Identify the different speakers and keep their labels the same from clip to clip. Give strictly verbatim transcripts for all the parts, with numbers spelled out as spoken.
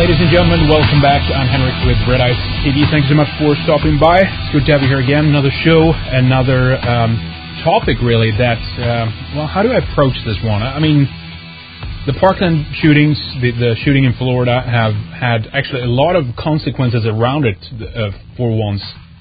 Speaker 1: Ladies and gentlemen, welcome back. I'm Henrik with Red Ice T V. Thanks so much for stopping by. It's good to have you here again. Another show, another um, topic, really, that, uh, well, how do I approach this one? I mean, the Parkland shootings, the, the shooting in Florida, have had actually a lot of consequences around it uh, for once.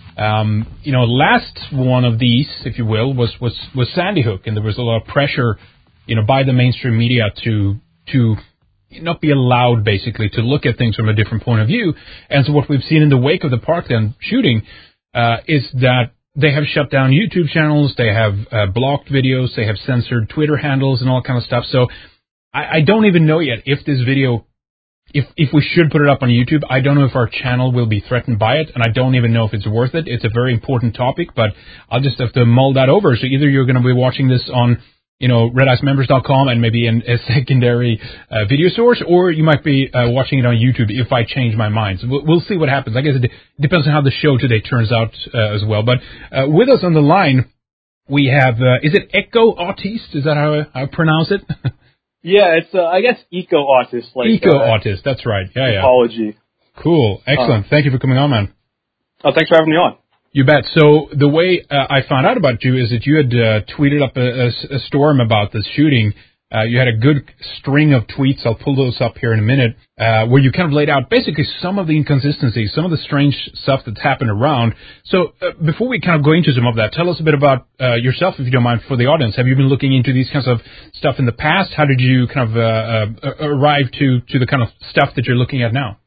Speaker 1: Um, you know, last one of these, if you will, was, was, was Sandy Hook, and there was a lot of pressure, you know, by the mainstream media to to not be allowed, basically, to look at things from a different point of view. And so what we've seen in the wake of the Parkland shooting uh, is that they have shut down YouTube channels, they have uh, blocked videos, they have censored Twitter handles and all kind of stuff. So I, I don't even know yet if this video, if if we should put it up on YouTube. I don't know if our channel will be threatened by it, and I don't even know if it's worth it. It's a very important topic, but I'll just have to mull that over. So either you're going to be watching this on, you know, red ice members dot com and maybe in a secondary uh, video source, or you might be uh, watching it on YouTube if I change my mind. So we'll, we'll see what happens. I guess it de- depends on how the show today turns out uh, as well. But uh, with us on the line, we have, uh, is it Eco Autiste? Is that how I, I pronounce it?
Speaker 2: Yeah, it's, uh, I guess, Eco Autist. Like,
Speaker 1: Eco
Speaker 2: uh,
Speaker 1: Autist, that's right. Yeah, yeah.
Speaker 2: Apology.
Speaker 1: Cool. Excellent. Uh, Thank you for coming on, man.
Speaker 2: Oh, thanks for having me on.
Speaker 1: You bet. So the way uh, I found out about you is that you had uh, tweeted up a, a, a storm about this shooting. Uh, you had a good string of tweets. I'll pull those up here in a minute, uh, where you kind of laid out basically some of the inconsistencies, some of the strange stuff that's happened around. So uh, before we kind of go into some of that, tell us a bit about uh, yourself, if you don't mind, for the audience. Have you been looking into these kinds of stuff in the past? How did you kind of uh, uh, arrive to, to the kind of stuff that you're looking at now?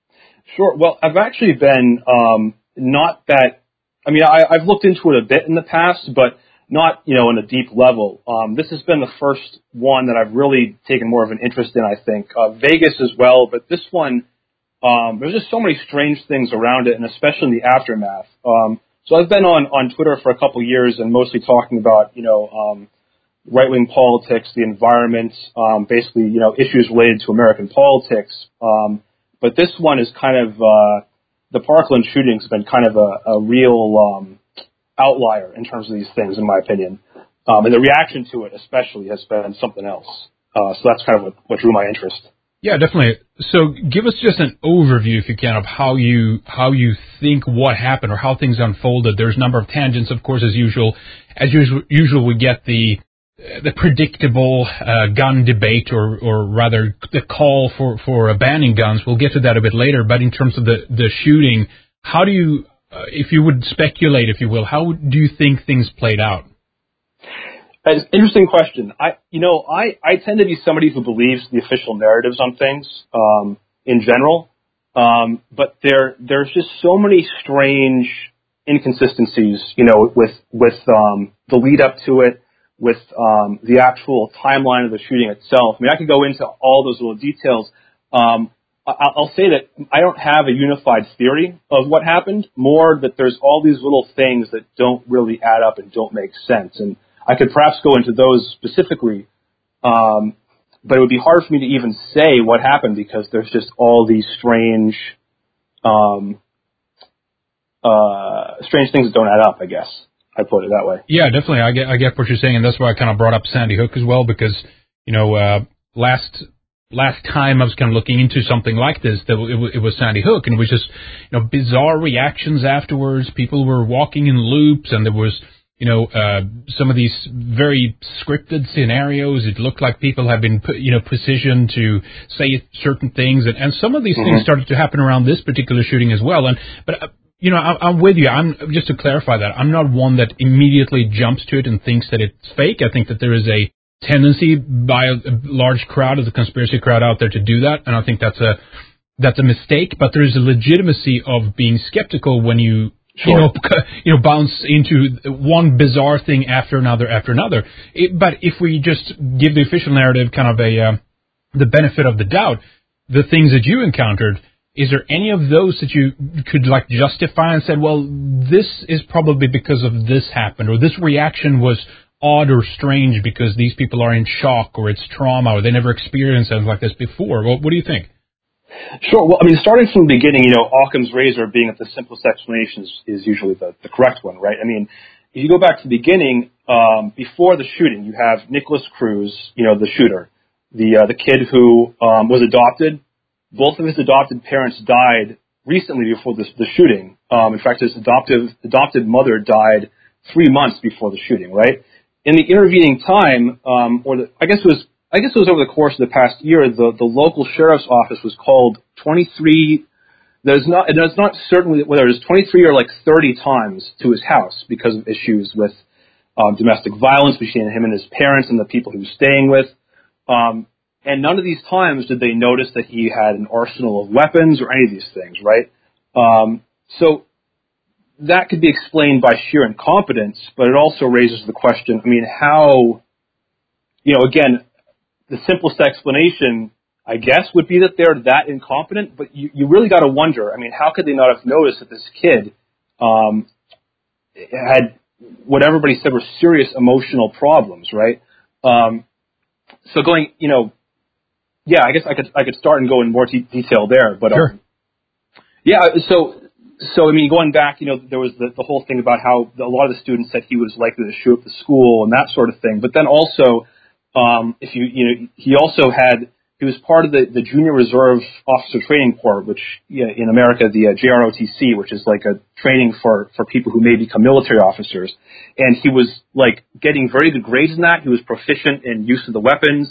Speaker 2: Sure. Well, I've actually been um, not that. I mean, I, I've looked into it a bit in the past, but not, you know, in a deep level. Um, this has been the first one that I've really taken more of an interest in, I think. Uh, Vegas as well, but this one, um, there's just so many strange things around it, and especially in the aftermath. Um, so I've been on, on Twitter for a couple of years and mostly talking about, you know, um, right-wing politics, the environment, um, basically, you know, issues related to American politics. Um, but this one is kind of... Uh, The Parkland shooting has been kind of a, a real um, outlier in terms of these things, in my opinion. Um, and the reaction to it especially has been something else. Uh, so that's kind of what, what drew my interest.
Speaker 1: Yeah, definitely. So give us just an overview, if you can, of how you how you think what happened or how things unfolded. There's a number of tangents, of course, as usual. As usual, usual we get the the predictable uh, gun debate, or, or rather the call for, for banning guns. We'll get to that a bit later. But in terms of the, the shooting, how do you, uh, if you would speculate, if you will, how do you think things played out?
Speaker 2: That's an interesting question. I, you know, I, I tend to be somebody who believes the official narratives on things um, in general. Um, but there, there's just so many strange inconsistencies, you know, with with um, the lead up to it, with um, the actual timeline of the shooting itself. I mean, I could go into all those little details. Um, I'll say that I don't have a unified theory of what happened, more that there's all these little things that don't really add up and don't make sense. And I could perhaps go into those specifically, um, but it would be hard for me to even say what happened because there's just all these strange, um, uh, strange things that don't add up, I guess. I put it that way.
Speaker 1: Yeah, definitely. I get I get what you're saying, and that's why I kind of brought up Sandy Hook as well, because, you know, uh, last last time I was kind of looking into something like this, that it, it was Sandy Hook, and it was just, you know, bizarre reactions afterwards. People were walking in loops, and there was, you know, uh, some of these very scripted scenarios. It looked like people had been, you know, positioned to say certain things, and, and some of these mm-hmm. things started to happen around this particular shooting as well. And but. Uh, You know, I'm with you. I'm just to clarify that I'm not one that immediately jumps to it and thinks that it's fake. I think that there is a tendency by a large crowd, of the conspiracy crowd out there, to do that, and I think that's a that's a mistake. But there is a legitimacy of being skeptical when you sure. you know you know bounce into one bizarre thing after another after another. It, but if we just give the official narrative kind of a uh, the benefit of the doubt, the things that you encountered. Is there any of those that you could like justify and said, well, this is probably because of this happened, or this reaction was odd or strange because these people are in shock, or it's trauma, or they never experienced something like this before? Well, what do you think?
Speaker 2: Sure. Well, I mean, starting from the beginning, you know, Occam's razor being at the simplest explanation is, is usually the, the correct one, right? I mean, if you go back to the beginning, um, before the shooting, you have Nicholas Cruz, you know, the shooter, the uh, the kid who um, was adopted both of his adopted parents died recently before the, the shooting. Um, in fact, his adoptive adopted mother died three months before the shooting. Right. In the intervening time, um, or the, I guess it was I guess it was over the course of the past year, the, the local sheriff's office was called twenty-three. There's not there's not certainly whether it was twenty-three or like thirty times to his house because of issues with um, domestic violence between him and his parents and the people he was staying with. Um, and none of these times did they notice that he had an arsenal of weapons or any of these things, right? Um, so that could be explained by sheer incompetence, but it also raises the question, I mean, how, you know, again, the simplest explanation, I guess, would be that they're that incompetent, but you, you really got to wonder, I mean, how could they not have noticed that this kid um, had what everybody said were serious emotional problems, right? Um, so going, you know, yeah, I guess I could I could start and go in more t- detail there, but
Speaker 1: sure.
Speaker 2: um, yeah, so so I mean, going back, you know, there was the, the whole thing about how the, a lot of the students said he was likely to shoot up the school and that sort of thing, but then also, um, if you you know, he also had he was part of the, the Junior Reserve Officer Training Corps, which you know, in America the uh, J R O T C, which is like a training for for people who may become military officers, and he was like getting very good grades in that. He was proficient in use of the weapons,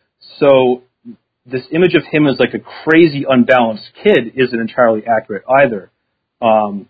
Speaker 2: so this image of him as like a crazy, unbalanced kid isn't entirely accurate either. Um,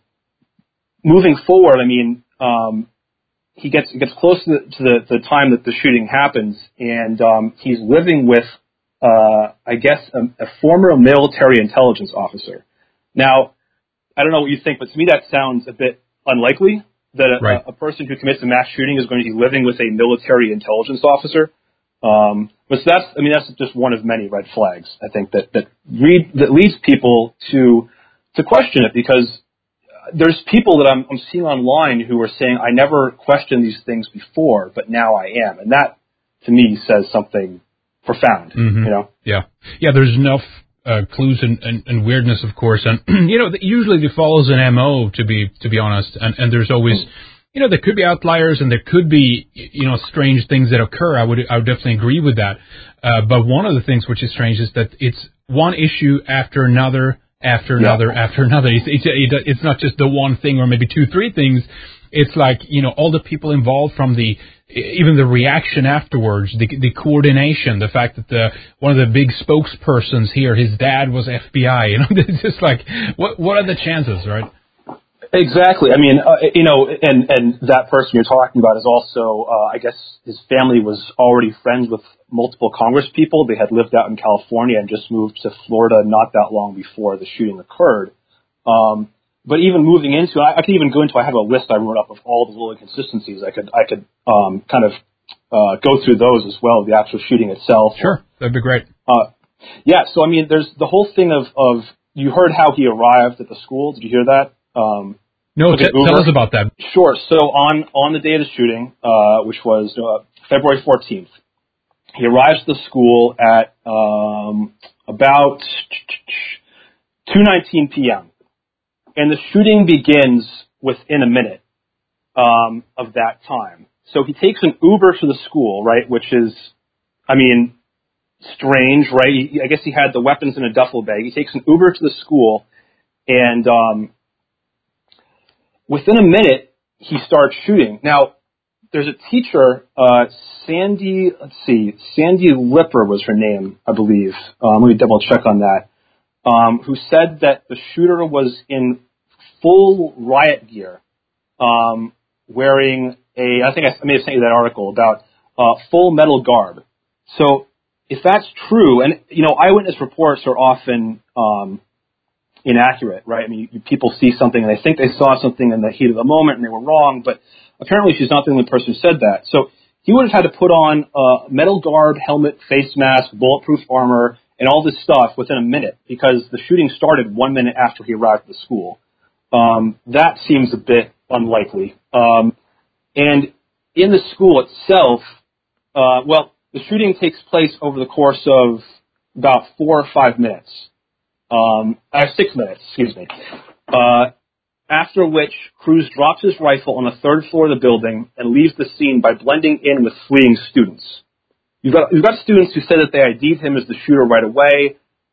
Speaker 2: moving forward, I mean, um, he gets gets close to, the, to the, the time that the shooting happens, and um, he's living with, uh, I guess, a, a former military intelligence officer. Now, I don't know what you think, but to me that sounds a bit unlikely that a,
Speaker 1: right.
Speaker 2: a, a person who commits a mass shooting is going to be living with a military intelligence officer. Um, but so that's, I mean, that's just one of many red flags, I think, that, that read, that leads people to, to question it, because there's people that I'm, I'm seeing online who are saying, I never questioned these things before, but now I am. And that, to me, says something profound,
Speaker 1: mm-hmm.
Speaker 2: you know?
Speaker 1: Yeah. Yeah, there's enough uh, clues and, and, and weirdness, of course. And, you know, usually it follows an M O, to be, to be honest. And, and there's always... Mm. You know, there could be outliers and there could be, you know, strange things that occur. I would, I would definitely agree with that. Uh, but one of the things which is strange is that it's one issue after another, after another, yeah. after another. It's, it's, it's not just the one thing or maybe two, three things. It's like, you know, all the people involved, from the, even the reaction afterwards, the, the coordination, the fact that the, one of the big spokespersons here, his dad was F B I, you know, it's just like, what, what are the chances, right?
Speaker 2: Exactly. I mean, uh, you know, and, and that person you're talking about is also, uh, I guess his family was already friends with multiple Congress people. They had lived out in California and just moved to Florida not that long before the shooting occurred. Um, but even moving into, I, I could even go into, I have a list I wrote up of all the little inconsistencies. I could, I could, um, kind of, uh, go through those as well, the actual shooting itself.
Speaker 1: Sure. That'd be great.
Speaker 2: Uh, yeah. So, I mean, there's the whole thing of, of, you heard how he arrived at the school. Did you hear that? Um,
Speaker 1: No, t- tell us about that.
Speaker 2: Sure. So on, on the day of the shooting, uh, which was uh, February fourteenth, he arrives at the school at um, about two nineteen p.m. and the shooting begins within a minute um, of that time. So he takes an Uber to the school, right, which is, I mean, strange, right? He, I guess he had the weapons in a duffel bag. He takes an Uber to the school, and um, within a minute, he starts shooting. Now, there's a teacher, uh, Sandy, let's see, Sandy Lipper was her name, I believe. Um, let me double check on that. Um, who said that the shooter was in full riot gear, um, wearing a, I think I may have sent you that article about uh, full metal garb. So if that's true, and, you know, eyewitness reports are often um, inaccurate, right? I mean, you, people see something and they think they saw something in the heat of the moment and they were wrong, but apparently she's not the only person who said that. So he would have had to put on uh, metal garb, helmet, face mask, bulletproof armor, and all this stuff within a minute, because the shooting started one minute after he arrived at the school. Um, that seems a bit unlikely. Um, and in the school itself, uh, well, the shooting takes place over the course of about four or five minutes. Um, uh, six minutes, excuse me. Uh, after which, Cruz drops his rifle on the third floor of the building and leaves the scene by blending in with fleeing students. You've got, you've got students who say that they I D'd him as the shooter right away.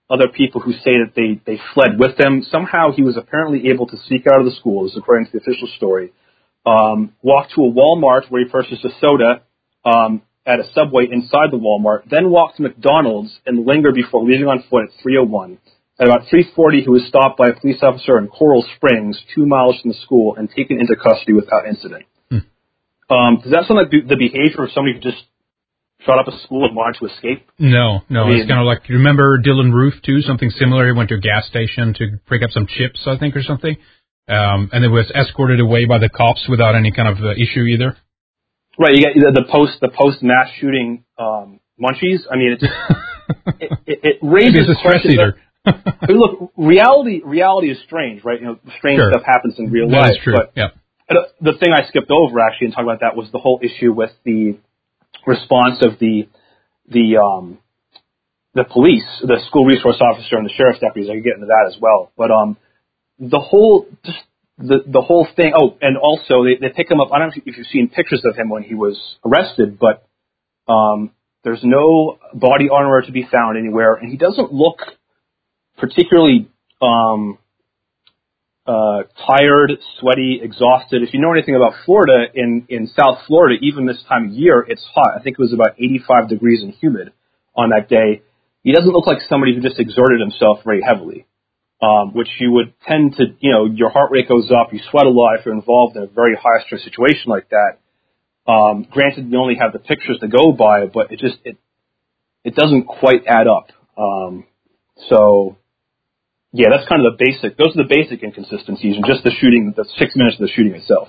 Speaker 2: other people who say that they, they fled with him. Somehow he was apparently able to sneak out of the schools, according to the official story, um, walk to a Walmart where he purchased a soda um, at a Subway inside the Walmart, then walk to McDonald's and linger before leaving on foot at three oh one. At about three forty, he was stopped by a police officer in Coral Springs, two miles from the school, and taken into custody without incident. Hmm. Um, does that sound like the behavior of somebody who just shot up a school and wanted to escape?
Speaker 1: No, no. I mean, it's kind of like, you remember Dylan Roof, too? Something similar. He went to a gas station to pick up some chips, I think, or something. Um, and then was escorted away by the cops without any kind of uh, issue either.
Speaker 2: Right. You get the, the post the post mass shooting um, munchies. I mean, it just it, it, it raises
Speaker 1: Maybe it's a stress eater.
Speaker 2: I mean, look, reality reality is strange, right? You know, strange
Speaker 1: sure.
Speaker 2: stuff happens in real
Speaker 1: that
Speaker 2: life.
Speaker 1: Is true.
Speaker 2: But
Speaker 1: yeah.
Speaker 2: the thing I skipped over actually and talking about that was the whole issue with the response of the the um, the police, the school resource officer, and the sheriff's deputies. I could get into that as well. But um, the whole just the the whole thing. Oh, and also they, they pick him up. I don't know if you've seen pictures of him when he was arrested, but um, there's no body armor to be found anywhere, and he doesn't look particularly um, uh, tired, sweaty, exhausted. If you know anything about Florida, in, in South Florida, even this time of year, it's hot. I think it was about eighty-five degrees and humid on that day. He doesn't look like somebody who just exerted himself very heavily, um, which you would tend to, you know, your heart rate goes up, you sweat a lot if you're involved in a very high-stress situation like that. Um, granted, you only have the pictures to go by, but it just, it, it doesn't quite add up. Um, so... Yeah, that's kind of the basic, those are the basic inconsistencies in just the shooting, the six minutes of the shooting itself.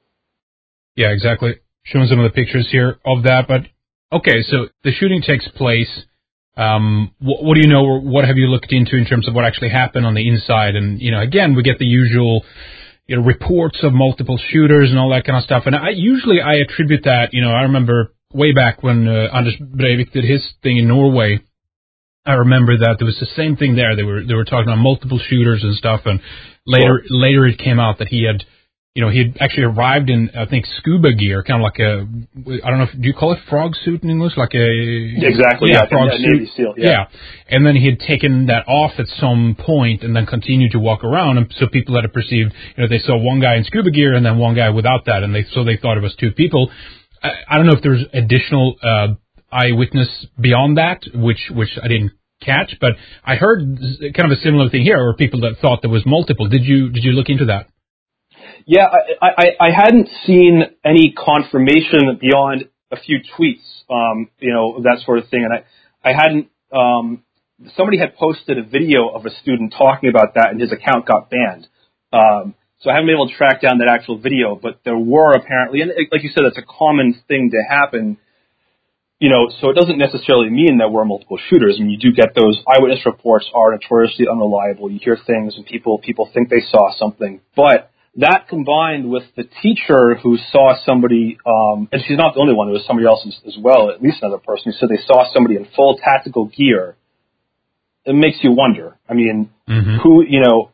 Speaker 1: Yeah, exactly. Showing some of the pictures here of that. But, okay, so the shooting takes place. Um, what, what do you know, or what have you looked into in terms of what actually happened on the inside? And, you know, again, we get the usual, you know, reports of multiple shooters and all that kind of stuff. And I usually I attribute that, you know, I remember way back when uh, Anders Breivik did his thing in Norway. I remember that there was the same thing there. They were they were talking about multiple shooters and stuff, and later sure. later it came out that he had, you know, he had actually arrived in, I think, scuba gear, kind of like a, I don't know, if, do you call it frog suit in English? Like a
Speaker 2: exactly,
Speaker 1: yeah,
Speaker 2: yeah,
Speaker 1: frog
Speaker 2: yeah,
Speaker 1: suit.
Speaker 2: Navy SEAL, yeah.
Speaker 1: yeah, and then he had taken that off at some point, and then continued to walk around, and so people had perceived, you know, they saw one guy in scuba gear and then one guy without that, and they so they thought it was two people. I, I don't know if there's additional uh, eyewitness beyond that, which which I didn't catch, but I heard kind of a similar thing here, where people that thought there was multiple. Did you did you look into that?
Speaker 2: Yeah, I, I, I hadn't seen any confirmation beyond a few tweets, um, you know, that sort of thing, and I, I hadn't. Um, somebody had posted a video of a student talking about that, and his account got banned. Um, so I haven't been able to track down that actual video, but there were apparently, and like you said, that's a common thing to happen. You know, so it doesn't necessarily mean that we're multiple shooters. I mean, you do get those eyewitness reports are notoriously unreliable. You hear things and people people think they saw something. But that combined with the teacher who saw somebody, um, and she's not the only one, there was somebody else as, as well, at least another person who said they saw somebody in full tactical gear, it makes you wonder. I mean, mm-hmm. who, you know,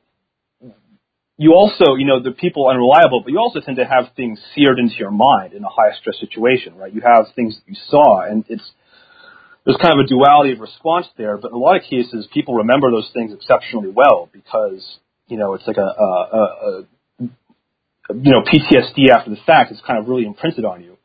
Speaker 2: you also, you know, the people are unreliable, but you also tend to have things seared into your mind in a high-stress situation, right? You have things that you saw, and it's there's kind of a duality of response there. But in a lot of cases, people remember those things exceptionally well because, you know, it's like a, a, a, a you know, P T S D after the fact. It's kind of really imprinted on you.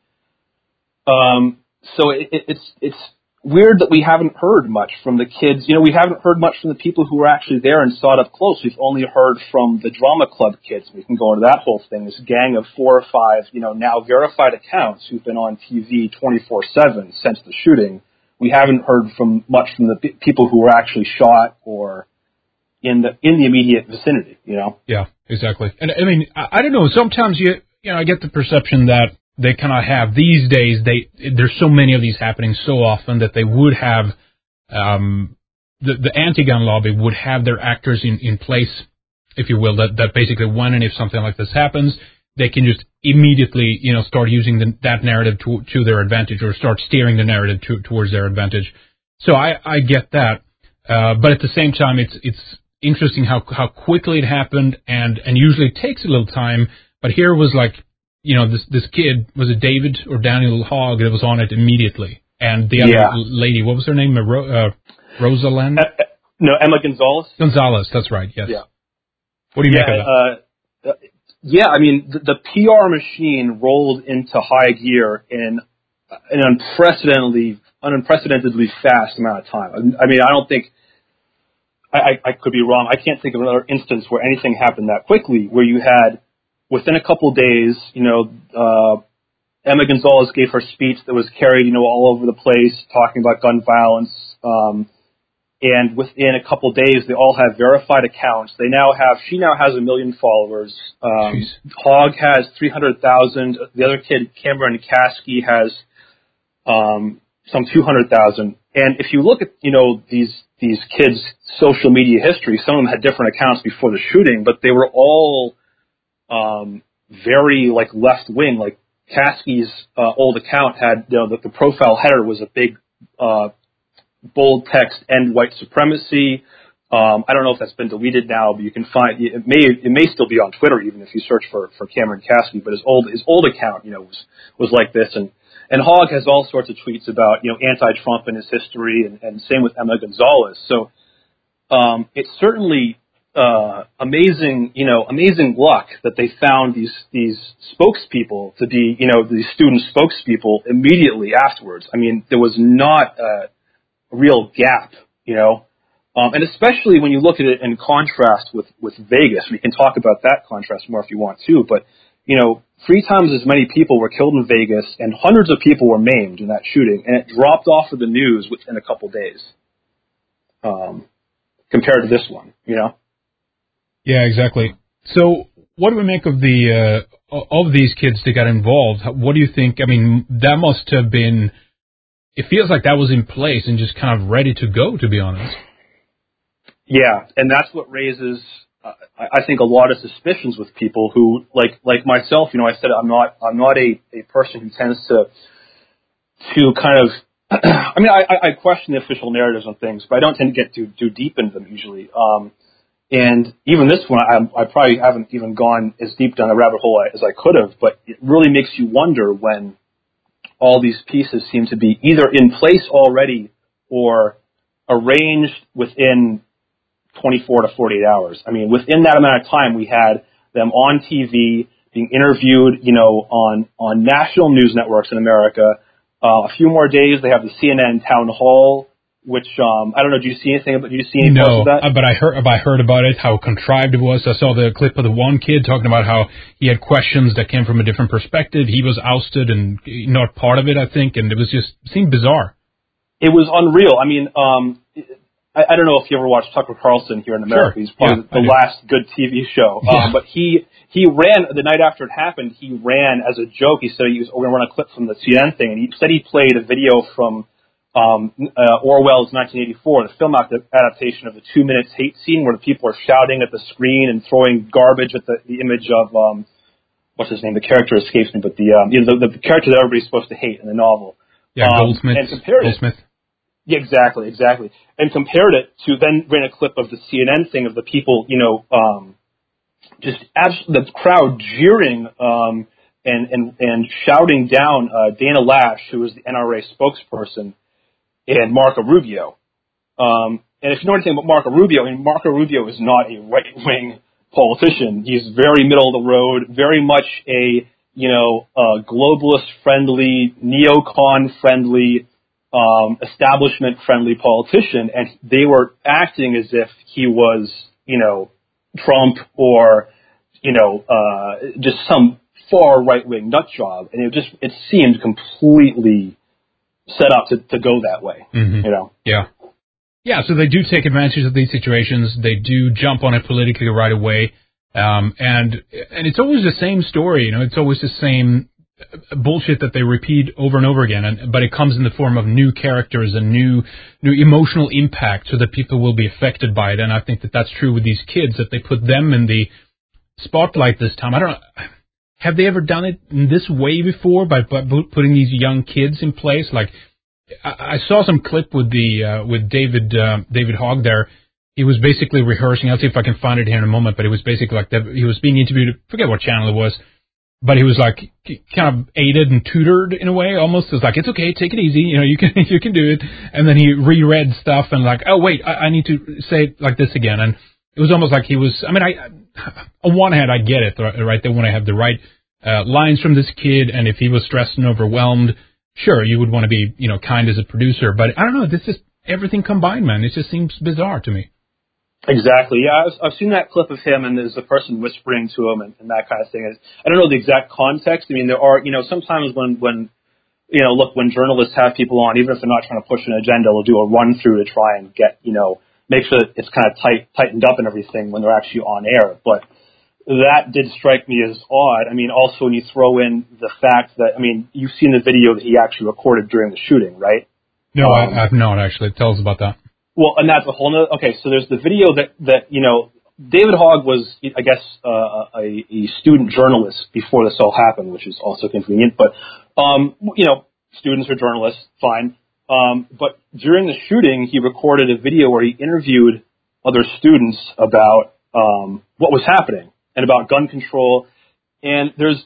Speaker 2: Um, so it, it, it's it's weird that we haven't heard much from the kids. You know, we haven't heard much from the people who were actually there and saw it up close. We've only heard from the drama club kids. We can go into that whole thing. This gang of four or five, you know, now verified accounts who've been on T V twenty-four seven since the shooting. We haven't heard from much from the p- people who were actually shot or in the in the immediate vicinity. You know.
Speaker 1: Yeah, exactly. And I mean, I, I don't know. Sometimes you you know, I get the perception that they kind of have these days, they there's so many of these happening so often that they would have, um, the, the anti-gun lobby would have their actors in, in place, if you will, that, that basically when and if something like this happens, they can just immediately, you know, start using the, that narrative to, to their advantage or start steering the narrative to, towards their advantage. So I, I get that. Uh, but at the same time, it's, it's interesting how, how quickly it happened, and, and usually it takes a little time, but here it was like, you know, this this kid, was it David or Daniel Hogg that was on it immediately? And the other
Speaker 2: yeah.
Speaker 1: lady, what was her name? Ro- uh, Rosalind? Uh,
Speaker 2: No, Emma Gonzalez.
Speaker 1: Gonzalez, that's right. Yes.
Speaker 2: Yeah.
Speaker 1: What do you
Speaker 2: yeah,
Speaker 1: make of that?
Speaker 2: Uh, uh, yeah, I mean, the, the P R machine rolled into high gear in an unprecedentedly, unprecedentedly fast amount of time. I mean, I don't think. I, I could be wrong. I can't think of another instance where anything happened that quickly, where you had, within a couple of days, you know, uh, Emma Gonzalez gave her speech that was carried, you know, all over the place, talking about gun violence. Um, and within a couple of days, they all have verified accounts. They now have, she now has a million followers. Um, Hogg has three hundred thousand. The other kid, Cameron Kasky, has um, some two hundred thousand. And if you look at, you know, these these kids' social media history, some of them had different accounts before the shooting, but they were all um, very, like, left-wing. Like, Kasky's uh, old account had, you know, the, the profile header was a big, uh, bold text, end white supremacy. Um, I don't know if that's been deleted now, but you can find, it may it may still be on Twitter even if you search for, for Cameron Kasky, but his old his old account, you know, was, was like this. And And Hogg has all sorts of tweets about, you know, anti-Trump in his history, and, and same with Emma Gonzalez. So um, it's certainly uh, amazing, you know, amazing luck that they found these these spokespeople to be, you know, these student spokespeople immediately afterwards. I mean, there was not a real gap, you know, um, and especially when you look at it in contrast with, with Vegas. We can talk about that contrast more if you want to, but, you know, three times as many people were killed in Vegas, and hundreds of people were maimed in that shooting, and it dropped off of the news within a couple days, um, compared to this one, you know?
Speaker 1: Yeah, exactly. So what do we make of the uh, of these kids that got involved? What do you think? I mean, that must have been, it feels like that was in place and just kind of ready to go, to be honest.
Speaker 2: Yeah, and that's what raises... Uh, I think a lot of suspicions with people who, like like myself, you know, I said I'm not I'm not a, a person who tends to to kind of I mean I, I question the official narratives on things, but I don't tend to get too too deep into them usually. Um, and even this one, I, I probably haven't even gone as deep down the rabbit hole as I could have. But it really makes you wonder when all these pieces seem to be either in place already or arranged within twenty-four to forty-eight hours. I mean, within that amount of time, we had them on T V, being interviewed, you know, on, on national news networks in America. Uh, a few more days, they have the C N N town hall, which, um, I don't know, do you see anything, but do you see any parts of that?
Speaker 1: No, but I heard, I heard about it, how contrived it was. I saw the clip of the one kid talking about how he had questions that came from a different perspective. He was ousted and not part of it, I think, and it was just, it seemed bizarre.
Speaker 2: It was unreal. I mean, um, I, I don't know if you ever watched Tucker Carlson here in America.
Speaker 1: Sure.
Speaker 2: He's probably
Speaker 1: yeah,
Speaker 2: the last good T V show.
Speaker 1: Yeah.
Speaker 2: Um, but he he ran the night after it happened. He ran as a joke. He said he was going to run a clip from the C N N thing, and he said he played a video from um, uh, Orwell's nineteen eighty-four, the film adaptation of the two minutes hate scene where the people are shouting at the screen and throwing garbage at the, the image of um, what's his name? The character escapes me, but the um, you know the, the character that everybody's supposed to hate in the novel.
Speaker 1: Yeah,
Speaker 2: um,
Speaker 1: Goldsmith.
Speaker 2: And compared
Speaker 1: Goldsmith.
Speaker 2: It, Yeah, exactly, exactly. And compared it to then ran a clip of the C N N thing of the people, you know, um, just abs- the crowd jeering um, and, and, and shouting down uh, Dana Lash, who was the N R A spokesperson, and Marco Rubio. Um, and if you know anything about Marco Rubio, I mean, Marco Rubio is not a right-wing politician. He's very middle of the road, very much a, you know, uh, globalist-friendly, neocon-friendly, Um, establishment-friendly politician, and they were acting as if he was, you know, Trump or, you know, uh, just some far right-wing nut job, and it just it seemed completely set up to, to go that way.
Speaker 1: Mm-hmm.
Speaker 2: You know?
Speaker 1: Yeah, yeah. So they do take advantage of these situations. They do jump on it politically right away, um, and and it's always the same story. You know, it's always the same bullshit that they repeat over and over again, and, but it comes in the form of new characters and new new emotional impact so that people will be affected by it. And I think that that's true with these kids, that they put them in the spotlight this time. I don't know, have they ever done it in this way before, by, by putting these young kids in place? Like, I, I saw some clip with the uh, with David uh, David Hogg there. He was basically rehearsing. I'll see if I can find it here in a moment, but it was basically like that. He was being interviewed, I forget what channel it was, but he was like kind of aided and tutored in a way, almost. It was like, it's okay, take it easy, you know, you can you can do it. And then he reread stuff and like, oh wait, I, I need to say it like this again. And it was almost like he was. I mean, I on one hand I get it, right? They want to have the right uh, lines from this kid, and if he was stressed and overwhelmed, sure, you would want to be, you know, kind as a producer. But I don't know, this is everything combined, man. It just seems bizarre to me.
Speaker 2: Exactly. Yeah, I've, I've seen that clip of him, and there's a person whispering to him and, and that kind of thing. I don't know the exact context. I mean, there are, you know, sometimes when, when, you know, look, when journalists have people on, even if they're not trying to push an agenda, they'll do a run through to try and get, you know, make sure that it's kind of tight, tightened up and everything when they're actually on air. But that did strike me as odd. I mean, also when you throw in the fact that, I mean, you've seen the video that he actually recorded during the shooting, right?
Speaker 1: No,
Speaker 2: um,
Speaker 1: I, I've not actually. Tell us about that.
Speaker 2: Well, and that's a whole nother, okay, so there's the video that, that, you know, David Hogg was, I guess, uh, a, a student journalist before this all happened, which is also convenient, but, um, you know, students are journalists, fine. Um, but during the shooting, he recorded a video where he interviewed other students about, um, what was happening and about gun control. And there's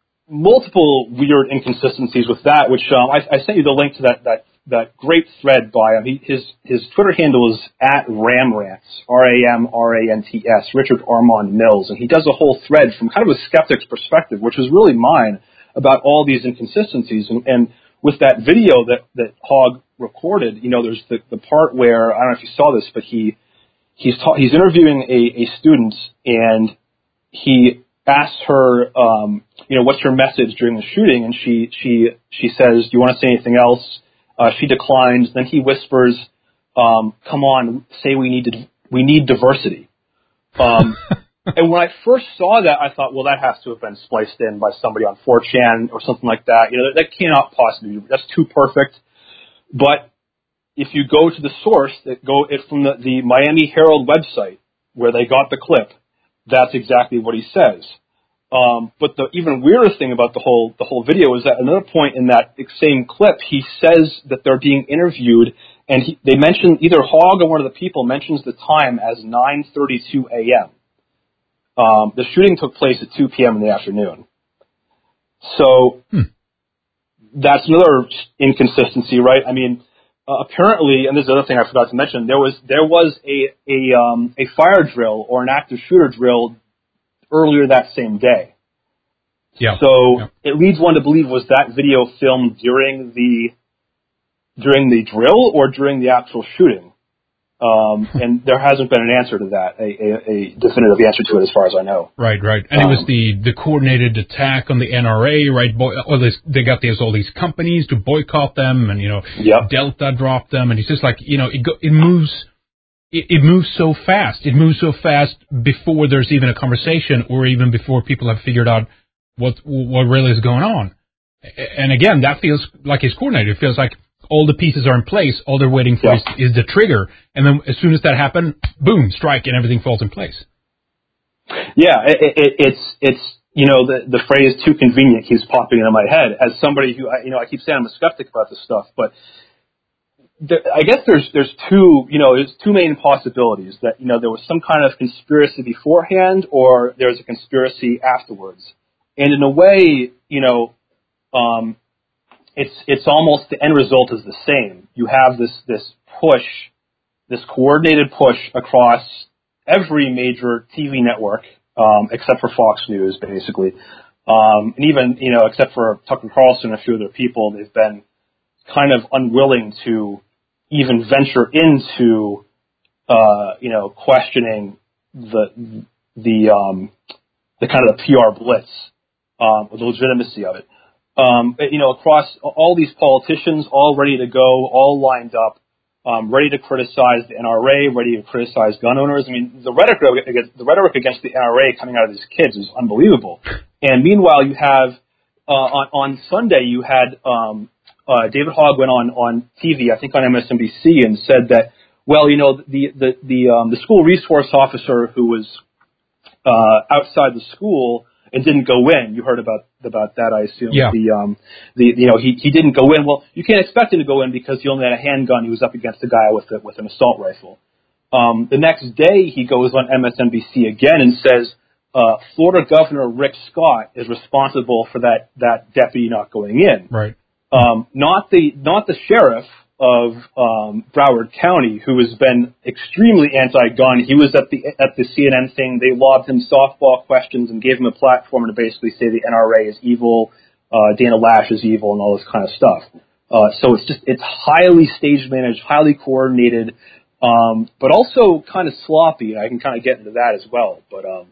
Speaker 2: multiple weird inconsistencies with that, which, um, I, I sent you the link to that, that, that great thread by him. He, his his Twitter handle is at Ramrants, R A M R A N T S, Richard Armand Mills, and he does a whole thread from kind of a skeptic's perspective, which is really mine, about all these inconsistencies. And, and with that video that, that Hogg recorded, you know, there's the, the part where, I don't know if you saw this, but he he's ta- he's interviewing a, a student, and he asks her, um, you know, what's your message during the shooting? And she she she says, do you want to say anything else? Uh, she declines. Then he whispers, um, "Come on, say we need to, we need diversity." Um, and when I first saw that, I thought, well, that has to have been spliced in by somebody on four chan or something like that. You know, that, that cannot possibly be. That's too perfect. But if you go to the source, that go it from the, the Miami Herald website where they got the clip, that's exactly what he says. Um, but the even weirder thing about the whole the whole video is that at another point in that same clip, he says that they're being interviewed, and he, they mention, either Hogg or one of the people mentions the time as nine thirty-two a.m. Um, the shooting took place at two p.m. in the afternoon. So hmm. that's another inconsistency, right? I mean, uh, apparently, and this is the other thing I forgot to mention, there was there was a a um, a fire drill or an active shooter drill earlier that same day.
Speaker 1: Yeah.
Speaker 2: So
Speaker 1: yeah.
Speaker 2: It leads one to believe, was that video filmed during the during the drill or during the actual shooting? Um, and there hasn't been an answer to that, a, a, a definitive answer to it as far as I know.
Speaker 1: Right, right. And um, it was the, the coordinated attack on the N R A, right? Boy, all this, they got these, all these companies to boycott them, and, you know,
Speaker 2: yep.
Speaker 1: Delta dropped them, and it's just like, you know, it, go, it moves... It, it moves so fast. It moves so fast before there's even a conversation, or even before people have figured out what what really is going on. And again, that feels like it's coordinated. It feels like all the pieces are in place. All they're waiting for yeah. is, is the trigger. And then as soon as that happens, boom, strike, and everything falls in place.
Speaker 2: Yeah, it, it, it's it's you know the the phrase "too convenient" keeps popping into my head as somebody who you know I keep saying I'm a skeptic about this stuff, but. I guess there's there's two you know there's two main possibilities, that you know there was some kind of conspiracy beforehand, or there's a conspiracy afterwards. And in a way, you know, um, it's it's almost the end result is the same. You have this this push, this coordinated push across every major T V network, um, except for Fox News, basically, um, and even you know except for Tucker Carlson and a few other people, they've been kind of unwilling to even venture into, uh, you know, questioning the the um, the kind of the P R blitz, um, the legitimacy of it. Um, but, you know, across all these politicians, all ready to go, all lined up, um, ready to criticize the N R A, ready to criticize gun owners. I mean, the rhetoric against, the rhetoric against the N R A coming out of these kids is unbelievable. And meanwhile, you have uh, on, on Sunday, you had. Um, Uh, David Hogg went on, on T V, I think on M S N B C, and said that, well, you know, the the the, um, the school resource officer who was uh, outside the school and didn't go in. You heard about about that, I assume.
Speaker 1: Yeah.
Speaker 2: The um the you know he he didn't go in. Well, you can't expect him to go in because he only had a handgun. He was up against a guy with a, with an assault rifle. Um, the next day, he goes on M S N B C again and says, uh, Florida Governor Rick Scott is responsible for that, that deputy not going in.
Speaker 1: Right.
Speaker 2: Um, not the not the sheriff of um, Broward County, who has been extremely anti-gun. He was at the at the C N N thing. They lobbed him softball questions and gave him a platform to basically say the N R A is evil, uh, Dana Lash is evil, and all this kind of stuff. Uh, so it's just it's highly stage managed, highly coordinated, um, but also kind of sloppy. I can kind of get into that as well. But um,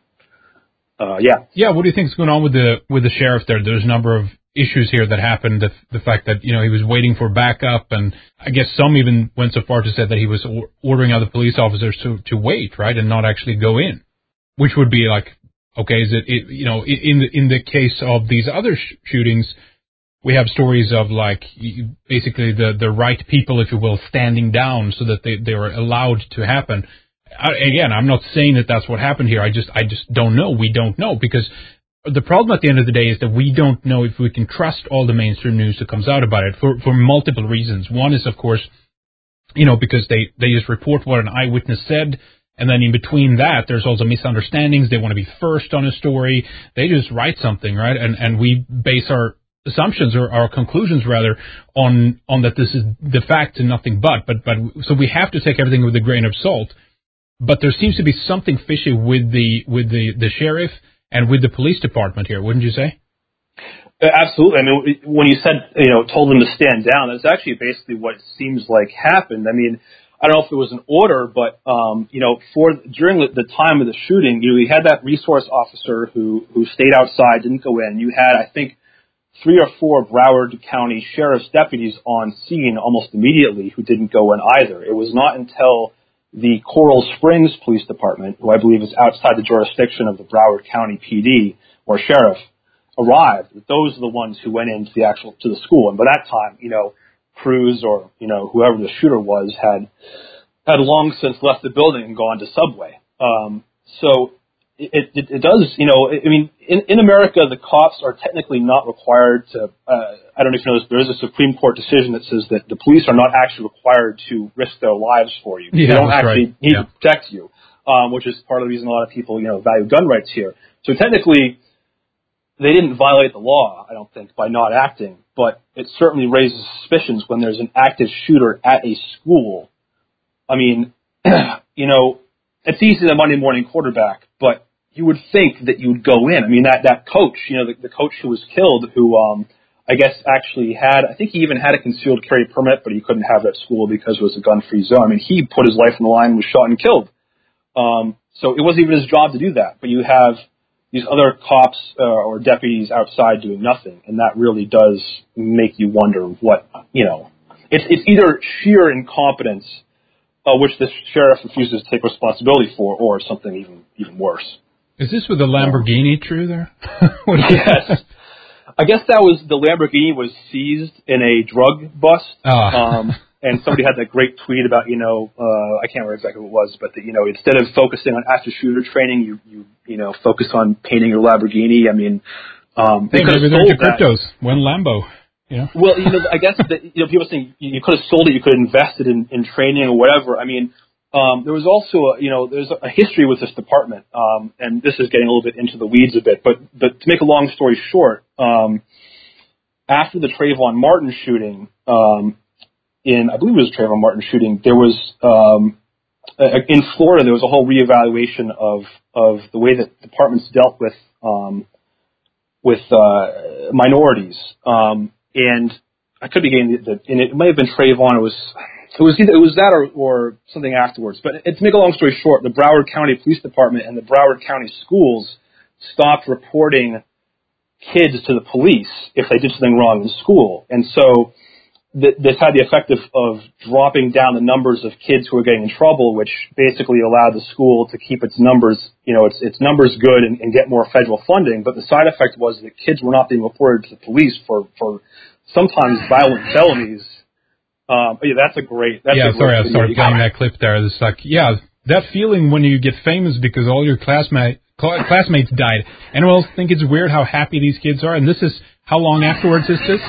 Speaker 2: uh, yeah,
Speaker 1: yeah. What do you think is going on with the with the sheriff there? There's a number of issues here that happened. The, the fact that, you know, he was waiting for backup, and I guess some even went so far to say that he was or- ordering other police officers to, to wait, right, and not actually go in, which would be like, okay, is it, it you know, in the, in the case of these other sh- shootings, we have stories of like basically the, the right people, if you will, standing down so that they, they were allowed to happen. I, again, I'm not saying that that's what happened here. I just, I just don't know. We don't know, because the problem at the end of the day is that we don't know if we can trust all the mainstream news that comes out about it for, for multiple reasons. One is, of course, you know, because they, they just report what an eyewitness said, and then in between that, there's also misunderstandings. They want to be first on a story. They just write something, right? And and we base our assumptions, or our conclusions rather, on on that this is the fact and nothing but. But but so we have to take everything with a grain of salt. But there seems to be something fishy with the with the, the sheriff and with the police department here, wouldn't you say?
Speaker 2: Absolutely. I mean, when you said, you know, told them to stand down, that's actually basically what it seems like happened. I mean, I don't know if it was an order, but, um, you know, for during the, the time of the shooting, you know, you had that resource officer who, who stayed outside, didn't go in. You had, I think, three or four Broward County sheriff's deputies on scene almost immediately who didn't go in either. It was not until the Coral Springs Police Department, who I believe is outside the jurisdiction of the Broward County P D or sheriff, arrived. Those are the ones who went into the actual to the school. And by that time, you know, Cruz or you know whoever the shooter was had had long since left the building and gone to Subway. Um, so it, it, it does, you know, I mean, in, in America, the cops are technically not required to. Uh, I don't know if you know this, there is a Supreme Court decision that says that the police are not actually required to risk their lives for you.
Speaker 1: Yeah,
Speaker 2: they don't actually
Speaker 1: right.
Speaker 2: need
Speaker 1: yeah.
Speaker 2: to protect you, um, which is part of the reason a lot of people, you know, value gun rights here. So technically, they didn't violate the law, I don't think, by not acting, but it certainly raises suspicions when there's an active shooter at a school. I mean, you know, it's easy to Monday morning quarterback, but you would think that you would go in. I mean, that, that coach, you know, the, the coach who was killed, who um, I guess actually had, I think he even had a concealed carry permit, but he couldn't have it at school because it was a gun-free zone. I mean, he put his life on the line, was shot and killed. Um, so it wasn't even his job to do that. But you have these other cops uh, or deputies outside doing nothing, and that really does make you wonder what, you know, it's, it's either sheer incompetence, uh, which the sheriff refuses to take responsibility for, or something even even worse.
Speaker 1: Is this with the Lamborghini true there?
Speaker 2: Yes. I guess that was, the Lamborghini was seized in a drug bust.
Speaker 1: Oh.
Speaker 2: Um, and somebody had that great tweet about, you know, uh, I can't remember exactly what it was, but that, you know, instead of focusing on active shooter training, you, you, you know, focus on painting your Lamborghini. I mean, um, they
Speaker 1: hey,
Speaker 2: could have
Speaker 1: maybe
Speaker 2: sold
Speaker 1: they're
Speaker 2: that.
Speaker 1: cryptos. One Lambo. Yeah.
Speaker 2: Well, you know, I guess that, you know, people saying you, you could have sold it, you could have invested in, in training or whatever. I mean, um, there was also, a, you know, there's a history with this department, um, and this is getting a little bit into the weeds a bit, but, but to make a long story short, um, after the Trayvon Martin shooting, um, in, I believe it was the Trayvon Martin shooting, there was, um, uh, in Florida, there was a whole reevaluation of, of the way that departments dealt with, um, with, uh, minorities. Um, and I could be getting the, the, and it may have been Trayvon, it was, it was either, it was that or, or something afterwards. But to make a long story short, the Broward County Police Department and the Broward County schools stopped reporting kids to the police if they did something wrong in school. And so th- this had the effect of, of dropping down the numbers of kids who were getting in trouble, which basically allowed the school to keep its numbers, you know, its, its numbers good and, and get more federal funding. But the side effect was that kids were not being reported to the police for, for sometimes violent felonies. Um, yeah, that's a great, that's
Speaker 1: yeah,
Speaker 2: a great
Speaker 1: sorry, I
Speaker 2: video.
Speaker 1: started playing that clip there. It's like, yeah, that feeling when you get famous because all your classmate, cl- classmates died. Anyone else think it's weird how happy these kids are? And this is, how long afterwards is this?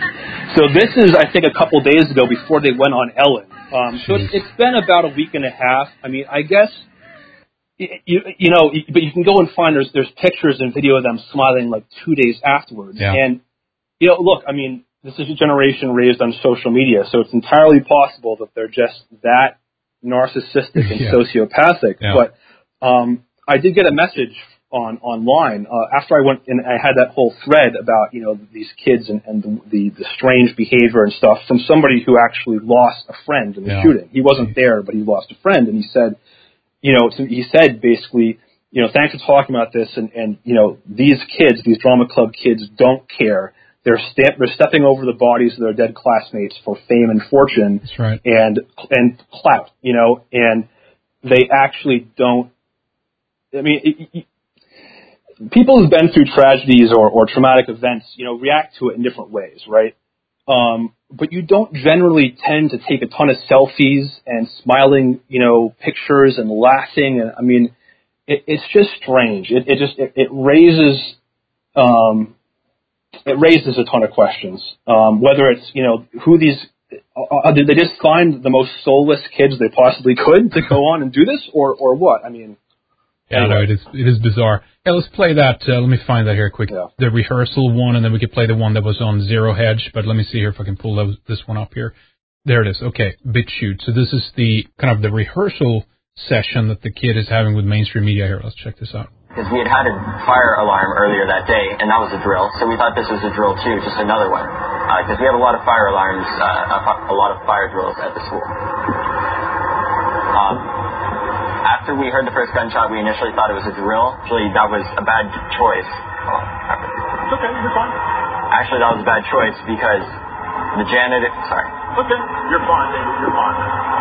Speaker 2: So this is, I think, a couple days ago before they went on Ellen. Um, so it's, it's been about a week and a half. I mean, I guess you, you know, but you can go and find there's there's pictures and video of them smiling like two days afterwards.
Speaker 1: Yeah.
Speaker 2: And you know, look, I mean, this is a generation raised on social media, so it's entirely possible that they're just that narcissistic and
Speaker 1: yeah.
Speaker 2: sociopathic.
Speaker 1: Yeah.
Speaker 2: But um, I did get a message on online uh, after I went and I had that whole thread about, you know, these kids and, and the, the the strange behavior and stuff from somebody who actually lost a friend in the
Speaker 1: yeah.
Speaker 2: shooting. He wasn't there, but he lost a friend, and he said, you know, he said basically, you know, thanks for talking about this, and, and you know, these kids, these drama club kids, don't care. They're sta- they're stepping over the bodies of their dead classmates for fame and fortune.
Speaker 1: That's right.
Speaker 2: and and clout, you know, and they actually don't. I mean, it, it, people who've been through tragedies or, or traumatic events, you know, react to it in different ways, right? Um, but you don't generally tend to take a ton of selfies and smiling, you know, pictures and laughing. And I mean, it, it's just strange. It, it just it, it raises um, it raises a ton of questions. Um, whether it's, you know, who these uh, did they just find the most soulless kids they possibly could to go on and do this, or or what? I mean.
Speaker 1: Yeah,
Speaker 2: anyway.
Speaker 1: no, it is it is bizarre. Yeah, let's play that. Uh, let me find that here quick.
Speaker 2: Yeah.
Speaker 1: The rehearsal one, and then we could play the one that was on Zero Hedge. But let me see here if I can pull those, this one up here. There it is. Okay, BitChute. So this is the kind of the rehearsal session that the kid is having with mainstream media here. Let's check this out.
Speaker 3: Because we had had a fire alarm earlier that day, and that was a drill. So we thought this was a drill too, just another one. Because uh, we have a lot of fire alarms, uh, a lot of fire drills at the school. Um, After we heard the first gunshot, we initially thought it was a drill. Actually, that was a bad choice. Oh,
Speaker 4: it's okay, you're fine.
Speaker 3: Actually, that was a bad choice because the janitor... Sorry.
Speaker 4: Okay, you're fine, David, you're fine.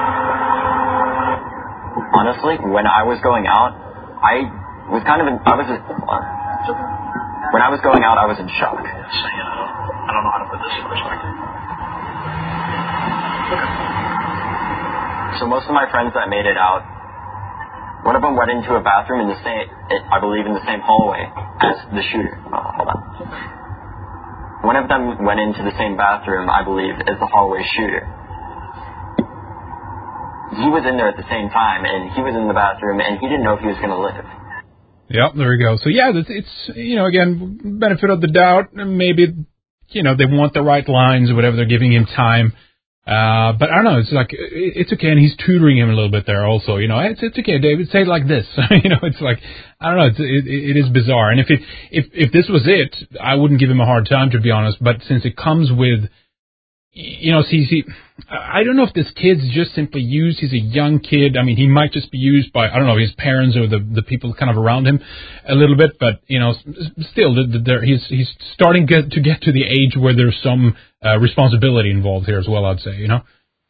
Speaker 3: Honestly, when I was going out, I was kind of in... I was... In, when I was going out, I was in shock.
Speaker 4: So, you know, I don't know how to put this in perspective. Okay.
Speaker 3: So most of my friends that made it out, one of them went into a bathroom in the same, I believe, in the same hallway as the shooter. Oh, hold on. One of them went into the same bathroom, I believe, as the hallway shooter. He was in there at the same time, and he was in the bathroom, and he didn't know if he was going to live.
Speaker 1: Yep, there we go. So yeah, it's, it's you know, again, benefit of the doubt. Maybe, you know, they want the right lines or whatever. They're giving him time. Uh, but I don't know, it's like, it's okay, and he's tutoring him a little bit there also, you know, it's, it's okay, David, say it like this, you know, it's like, I don't know, it's, it, it is bizarre, and if it, if, if this was it, I wouldn't give him a hard time, to be honest, but since it comes with, you know, see, see, I don't know if this kid's just simply used, he's a young kid, I mean, he might just be used by, I don't know, his parents or the, the people kind of around him a little bit, but, you know, still, there, he's, he's starting get, to get to the age where there's some, Uh, responsibility involved here as well, I'd say, you know?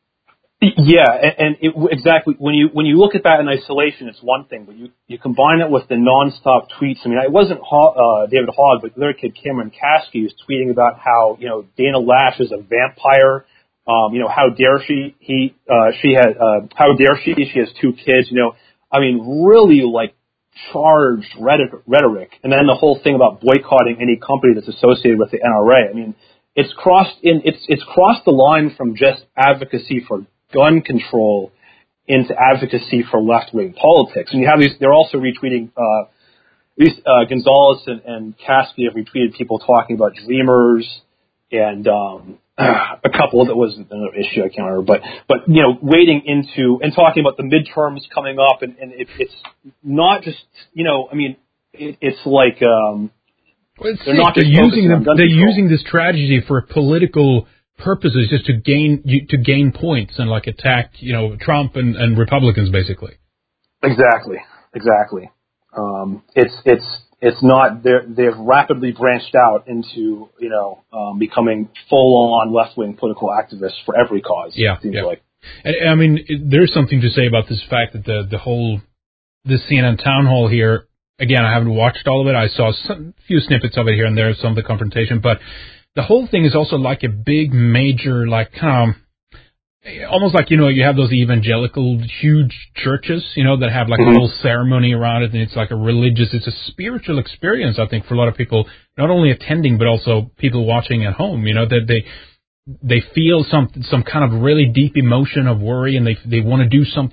Speaker 2: Yeah, and, and it, exactly. When you when you look at that in isolation, it's one thing, but you, you combine it with the nonstop tweets. I mean, it wasn't Ho- uh, David Hogg, but the other kid, Cameron Kasky, was tweeting about how, you know, Dana Lash is a vampire. Um, you know, how dare she? He uh, she had uh, how dare she? She has two kids. You know, I mean, really like charged rhetoric, and then the whole thing about boycotting any company that's associated with the N R A. I mean. It's crossed in. It's it's crossed the line from just advocacy for gun control into advocacy for left wing politics. And you have these. They're also retweeting. Uh, these uh, Gonzalez and, and Kasky have retweeted people talking about Dreamers and um, a couple that was another issue I can't remember. But but you know, wading into and talking about the midterms coming up, and, and it, it's not just you know. I mean, it, it's like. Um,
Speaker 1: Well,
Speaker 2: they're not
Speaker 1: they're using them, they're
Speaker 2: control.
Speaker 1: using this tragedy for political purposes, just to gain to gain points and like attack, you know, Trump and, and Republicans basically.
Speaker 2: Exactly, exactly. Um, it's it's it's not. They they've rapidly branched out into you know um, becoming full on left wing political activists for every cause.
Speaker 1: Yeah,
Speaker 2: it seems
Speaker 1: yeah.
Speaker 2: like.
Speaker 1: And, I mean, it, there's something to say about this fact that the the whole this C N N town hall here. Again, I haven't watched all of it. I saw some few snippets of it here and there, some of the confrontation, but the whole thing is also like a big, major, like kind of almost like, you know, you have those evangelical huge churches, you know, that have like mm-hmm. a whole ceremony around it, and it's like a religious, it's a spiritual experience, I think, for a lot of people, not only attending but also people watching at home. You know, that they they feel some some kind of really deep emotion of worry, and they they want to do something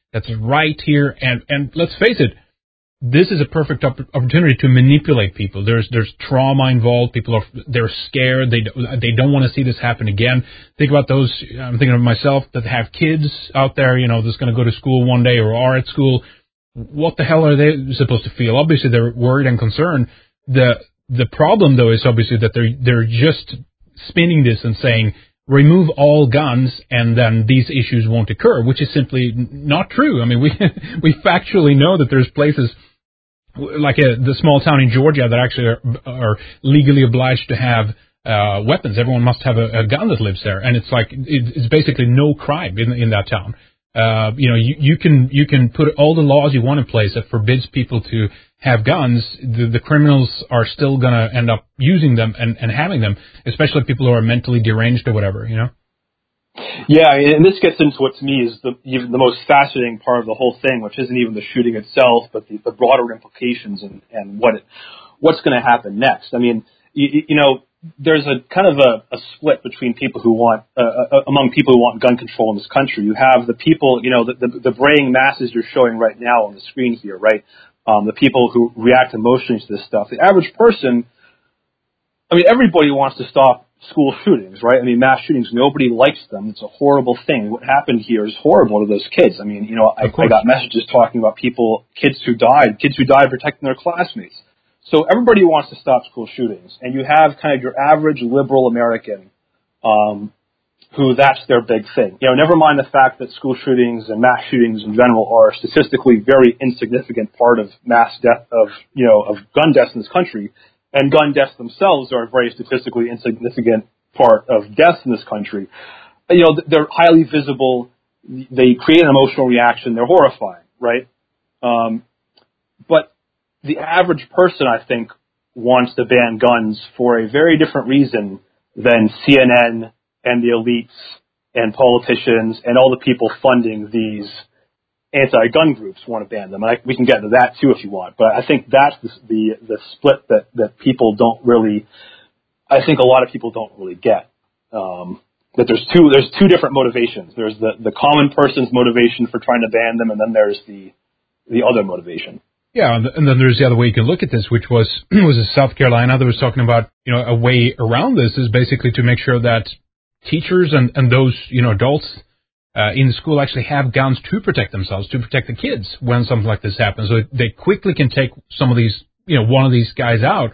Speaker 1: that's right here. And, and let's face it, this is a perfect op- opportunity to manipulate people. There's there's trauma involved. People are they're scared. They they don't want to see this happen again. Think about those. I'm thinking of myself that have kids out there. You know, that's going to go to school one day or are at school. What the hell are they supposed to feel? Obviously, they're worried and concerned. The the problem though is obviously that they're they're just spinning this and saying remove all guns and then these issues won't occur, which is simply not true. I mean, we we factually know that there's places like a, the small town in Georgia that actually are, are legally obliged to have uh, weapons. Everyone must have a, a gun that lives there, and it's like it, it's basically no crime in in that town. Uh, you know, you, you can you can put all the laws you want in place that forbids people to have guns. The, the criminals are still going to end up using them and, and having them, especially people who are mentally deranged or whatever. You know.
Speaker 2: Yeah, and this gets into what to me is the even the most fascinating part of the whole thing, which isn't even the shooting itself, but the, the broader implications and, and what it, what's going to happen next. I mean, you, you know, there's a kind of a, a split between people who want uh, uh, among people who want gun control in this country. You have the people, you know, the, the, the braying masses you're showing right now on the screen here, right? Um, the people who react emotionally to this stuff. The average person, I mean, everybody wants to stop school shootings, right? I mean, mass shootings, nobody likes them. It's a horrible thing. What happened here is horrible to those kids. I mean, you know, I, I got messages talking about people, kids who died, kids who died protecting their classmates. So everybody wants to stop school shootings. And you have kind of your average liberal American um, who that's their big thing. You know, never mind the fact that school shootings and mass shootings in general are a statistically very insignificant part of mass death of, you know, of gun deaths in this country. And gun deaths themselves are a very statistically insignificant part of deaths in this country. You know, they're highly visible. They create an emotional reaction. They're horrifying, right? Um, but the average person, I think, wants to ban guns for a very different reason than C N N and the elites and politicians and all the people funding these anti-gun groups want to ban them. And I, we can get into that too if you want. But I think that's the the, the split that, that people don't really, I think a lot of people don't really get. Um, that there's two there's two different motivations. There's the, the common person's motivation for trying to ban them, and then there's the the other motivation.
Speaker 1: Yeah, and then there's the other way you can look at this, which was was in South Carolina that was talking about, you know, a way around this is basically to make sure that teachers and, and those, you know, adults Uh, in school actually have guns to protect themselves, to protect the kids when something like this happens. So they quickly can take some of these, you know, one of these guys out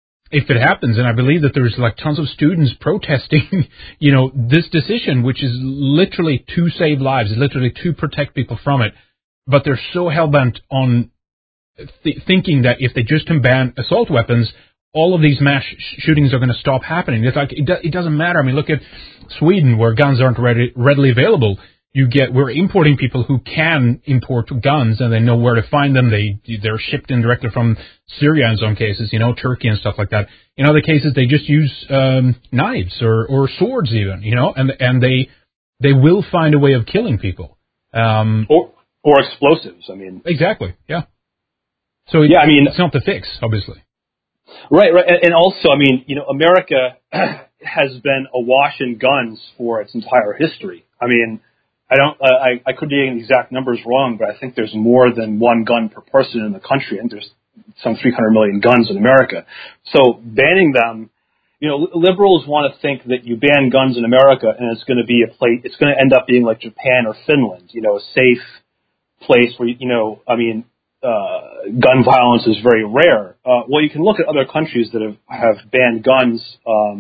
Speaker 1: if it happens. And I believe that there's like tons of students protesting, you know, this decision, which is literally to save lives, literally to protect people from it. But they're so hell-bent on th- thinking that if they just can ban assault weapons, all of these mass sh- shootings are going to stop happening. It's like, it, do- it doesn't matter. I mean, look at Sweden, where guns aren't ready, readily available. You get, we're importing people who can import guns and they know where to find them. They, they're shipped in directly from Syria in some cases, you know, Turkey and stuff like that. In other cases, they just use, um, knives or, or swords even, you know, and, and they, they will find a way of killing people. Um,
Speaker 2: or, or explosives. I mean,
Speaker 1: exactly. Yeah. So
Speaker 2: yeah, I mean,
Speaker 1: it's not the fix, obviously.
Speaker 2: Right, right. And also, I mean, you know, America has been awash in guns for its entire history. I mean, I don't, uh, I, I could be getting the exact numbers wrong, but I think there's more than one gun per person in the country, and there's some three hundred million guns in America. So banning them, you know, liberals want to think that you ban guns in America and it's going to be a place, it's going to end up being like Japan or Finland, you know, a safe place where, you know, I mean, Uh, gun violence is very rare. Uh, well, you can look at other countries that have, have banned guns. Um,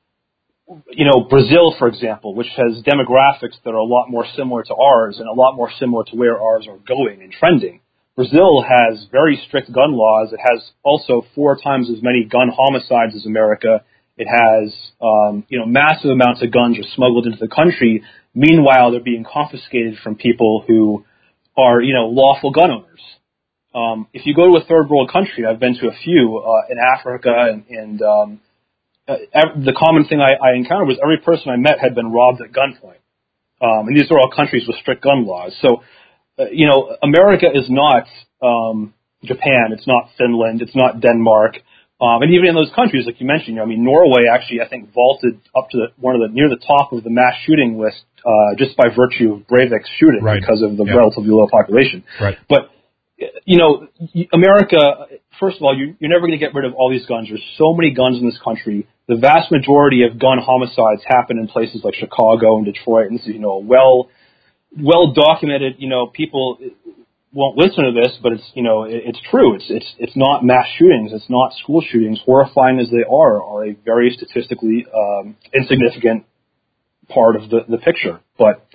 Speaker 2: you know, Brazil, for example, which has demographics that are a lot more similar to ours and a lot more similar to where ours are going and trending. Brazil has very strict gun laws. It has also four times as many gun homicides as America. It has, um, you know, massive amounts of guns are smuggled into the country. Meanwhile, they're being confiscated from people who are, you know, lawful gun owners. Um, if you go to a third world country, I've been to a few uh, in Africa, and, and um, uh, the common thing I, I encountered was every person I met had been robbed at gunpoint. Um, and these are all countries with strict gun laws. So, uh, you know, America is not um, Japan. It's not Finland. It's not Denmark. Um, and even in those countries, like you mentioned, you know, I mean, Norway actually, I think, vaulted up to the, one of the near the top of the mass shooting list uh, just by virtue of Breivik's shooting
Speaker 1: right.
Speaker 2: because of the
Speaker 1: yeah.
Speaker 2: relatively low population.
Speaker 1: Right.
Speaker 2: But you know, America. First of all, you, you're never going to get rid of all these guns. There's so many guns in this country. The vast majority of gun homicides happen in places like Chicago and Detroit, and this is, you know, well, well documented. You know, people won't listen to this, but it's, you know, it, it's true. It's it's it's not mass shootings. It's not school shootings. Horrifying as they are, are a very statistically um, insignificant part of the, the picture. But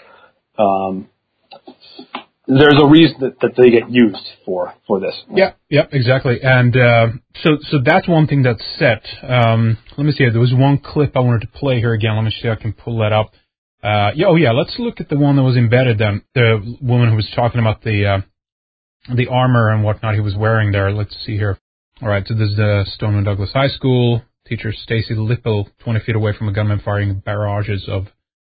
Speaker 2: um, there's a reason that, that they get used for, for this.
Speaker 1: Yeah, yeah, exactly. And uh, so so that's one thing that's set. Um, let me see. There was one clip I wanted to play here again. Let me see if I can pull that up. Uh, yeah, oh, yeah, let's look at the one that was embedded then. The woman who was talking about the uh, the armor and whatnot he was wearing there. Let's see here. All right, so this is the Stoneman Douglas High School. Teacher Stacy Lippel, twenty feet away from a gunman firing barrages of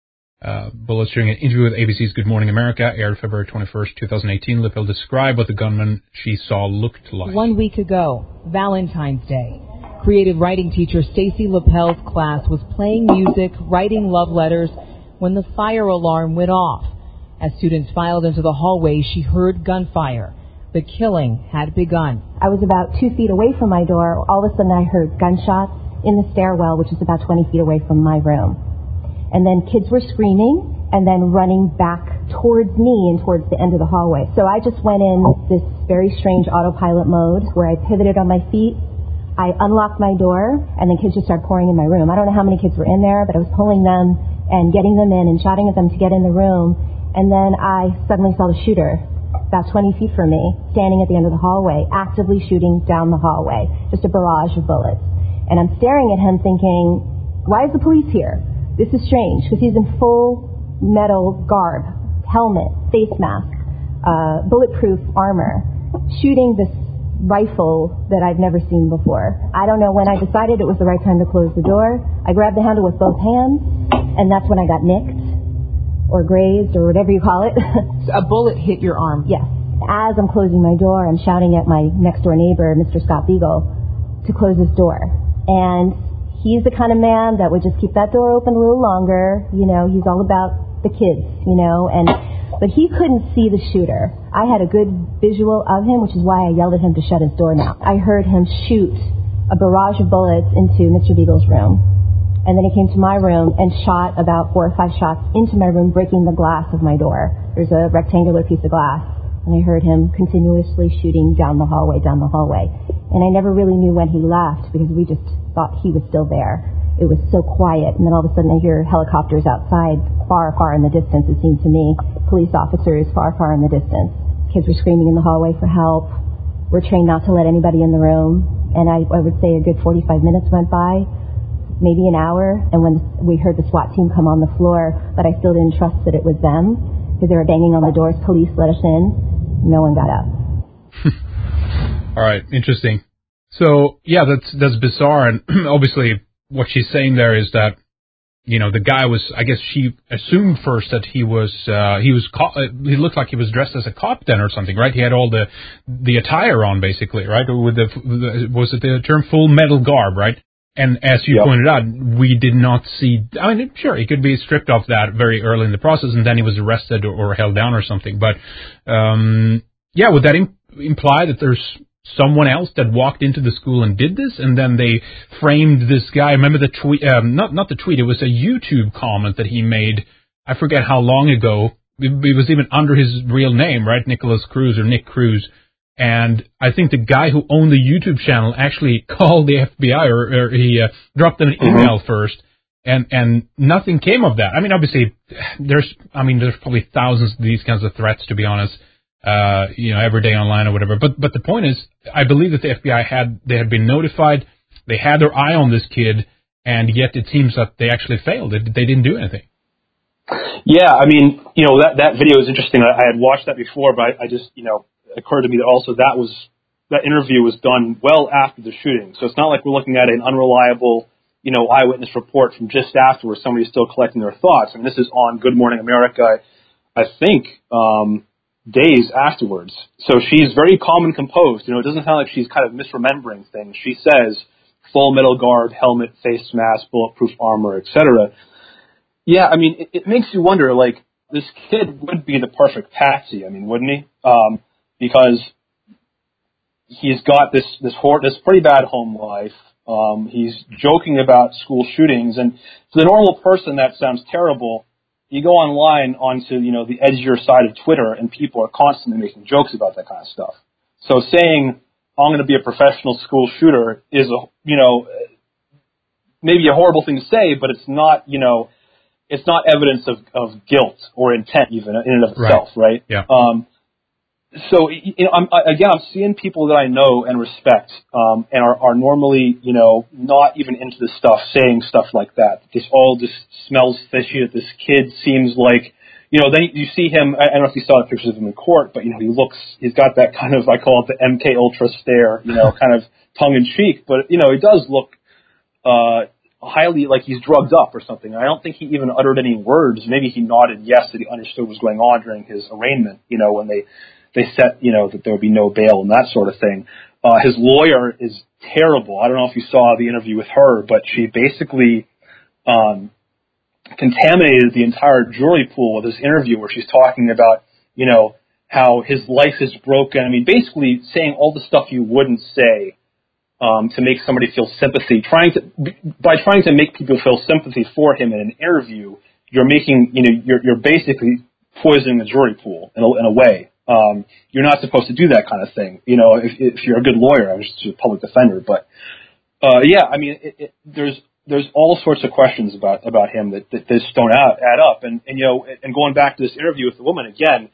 Speaker 1: Uh, bullets during an interview with A B C's Good Morning America, aired February twenty-first, twenty eighteen. Lippel described what the gunman she saw looked like.
Speaker 5: One week ago, Valentine's Day, creative writing teacher Stacy Lippel's class was playing music, writing love letters, when the fire alarm went off. As students filed into the hallway, she heard gunfire. The killing had begun.
Speaker 6: I was about two feet away from my door. All of a sudden, I heard gunshots in the stairwell, which is about twenty feet away from my room. And then kids were screaming and then running back towards me and towards the end of the hallway. So I just went in this very strange autopilot mode where I pivoted on my feet. I unlocked my door, and then kids just started pouring in my room. I don't know how many kids were in there, but I was pulling them and getting them in and shouting at them to get in the room. And then I suddenly saw the shooter about twenty feet from me, standing at the end of the hallway, actively shooting down the hallway, just a barrage of bullets. And I'm staring at him thinking, why is the police here? This is strange, because he's in full metal garb, helmet, face mask, uh, bulletproof armor, shooting this rifle that I've never seen before. I don't know when I decided it was the right time to close the door. I grabbed the handle with both hands, and that's when I got nicked, or grazed, or whatever you call it.
Speaker 5: So a bullet hit your arm?
Speaker 6: Yes. As I'm closing my door, I'm shouting at my next-door neighbor, Mister Scott Beagle, to close his door. And he's the kind of man that would just keep that door open a little longer. You know, he's all about the kids, you know, and but he couldn't see the shooter. I had a good visual of him, which is why I yelled at him to shut his door now. I heard him shoot a barrage of bullets into Mister Beagle's room. And then he came to my room and shot about four or five shots into my room, breaking the glass of my door. There's a rectangular piece of glass. And I heard him continuously shooting down the hallway, down the hallway. And I never really knew when he left because we just thought he was still there. It was so quiet. And then all of a sudden I hear helicopters outside, far, far in the distance, it seemed to me. Police officers far, far in the distance. Kids were screaming in the hallway for help. We're trained not to let anybody in the room. And I, I would say a good forty-five minutes went by, maybe an hour. And when we heard the SWAT team come on the floor, but I still didn't trust that it was them because they were banging on the doors. Police let us in. No one got up.
Speaker 1: All right, interesting. So, yeah, that's that's bizarre, and obviously what she's saying there is that, you know, the guy was, I guess she assumed first that he was, uh, he was, co- he looked like he was dressed as a cop then or something, right? He had all the the attire on, basically, right? With the, was it the term full metal garb, right? And as you yep. pointed out, we did not see, I mean, sure, he could be stripped of that very early in the process, and then he was arrested or, or held down or something. But, um, yeah, would that im- imply that there's someone else that walked into the school and did this, and then they framed this guy? Remember the tweet, um, not, not the tweet, it was a YouTube comment that he made, I forget how long ago. It, it was even under his real name, right? Nicholas Cruz or Nick Cruz. And I think the guy who owned the YouTube channel actually called the F B I, or, or he uh, dropped them an email mm-hmm. first, and and nothing came of that. I mean, obviously, there's, I mean, there's probably thousands of these kinds of threats, to be honest, uh, you know, every day online or whatever. But but the point is, I believe that the F B I had they had been notified, they had their eye on this kid, and yet it seems that they actually failed. They, they didn't do anything.
Speaker 2: Yeah, I mean, you know, that that video is interesting. I, I had watched that before, but I, I just, you know. occurred to me that also that was that interview was done well after the shooting, so it's not like we're looking at an unreliable, you know, eyewitness report from just afterwards. Somebody's still collecting their thoughts. I mean, this is on Good Morning America, I think, um, days afterwards. So she's very calm and composed. You know, it doesn't sound like she's kind of misremembering things. She says, full metal guard, helmet, face mask, bulletproof armor, et cetera. Yeah, I mean, it, it makes you wonder, like, this kid would be the perfect patsy, I mean, wouldn't he? Um, because he's got this, this, hor- this pretty bad home life. Um, he's joking about school shootings, and for the normal person, that sounds terrible. You go online onto, you know, the edgier side of Twitter, and people are constantly making jokes about that kind of stuff. So saying, I'm going to be a professional school shooter is, a, you know, maybe a horrible thing to say, but it's not, you know, it's not evidence of, of guilt or intent even in and of itself, right? right?
Speaker 1: Yeah.
Speaker 2: Um, so, you know, I'm, I, again, I'm seeing people that I know and respect um, and are, are normally, you know, not even into this stuff, saying stuff like that. This all just smells fishy, that this kid seems like, you know, then you see him, I don't know if you saw the pictures of him in court, but, you know, he looks, he's got that kind of, I call it the M K Ultra stare, you know, kind of tongue-in-cheek, but, you know, he does look uh, highly like he's drugged up or something. I don't think he even uttered any words. Maybe he nodded yes, that he understood what was going on during his arraignment, you know, when they, they set, you know, that there would be no bail and that sort of thing. Uh, his lawyer is terrible. I don't know if you saw the interview with her, but she basically um, contaminated the entire jury pool with this interview where she's talking about, you know, how his life is broken. I mean, basically saying all the stuff you wouldn't say um, to make somebody feel sympathy. Trying to by trying to make people feel sympathy for him in an interview, you're making, you know, you're, you're basically poisoning the jury pool in a, in a way. Um, you're not supposed to do that kind of thing, you know, if, if you're a good lawyer. I was just a public defender, but uh, yeah, I mean, it, it, there's there's all sorts of questions about about him that, that just don't add, add up. And, and you know, and going back to this interview with the woman again,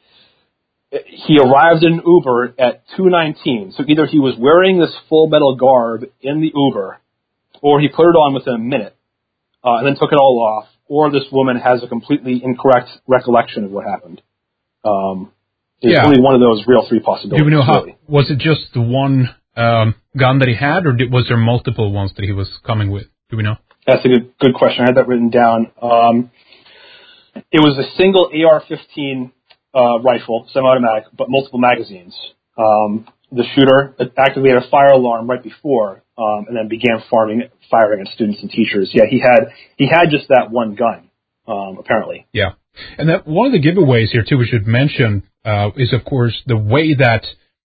Speaker 2: he arrived in an Uber at two nineteen. So either he was wearing this full metal garb in the Uber, or he put it on within a minute uh, and then took it all off, or this woman has a completely incorrect recollection of what happened. Um, There's yeah. only one of those real three possibilities.
Speaker 1: Do we know how,
Speaker 2: really.
Speaker 1: Was it just the one um, gun that he had, or did, was there multiple ones that he was coming with? Do we know?
Speaker 2: That's a good good question. I had that written down. Um, it was a single A R fifteen uh, rifle, semi-automatic, but multiple magazines. Um, the shooter activated a fire alarm right before, um, and then began farming, firing at students and teachers. Yeah, he had he had just that one gun, um, apparently.
Speaker 1: Yeah, and that one of the giveaways here too we should mention uh, is of course the way that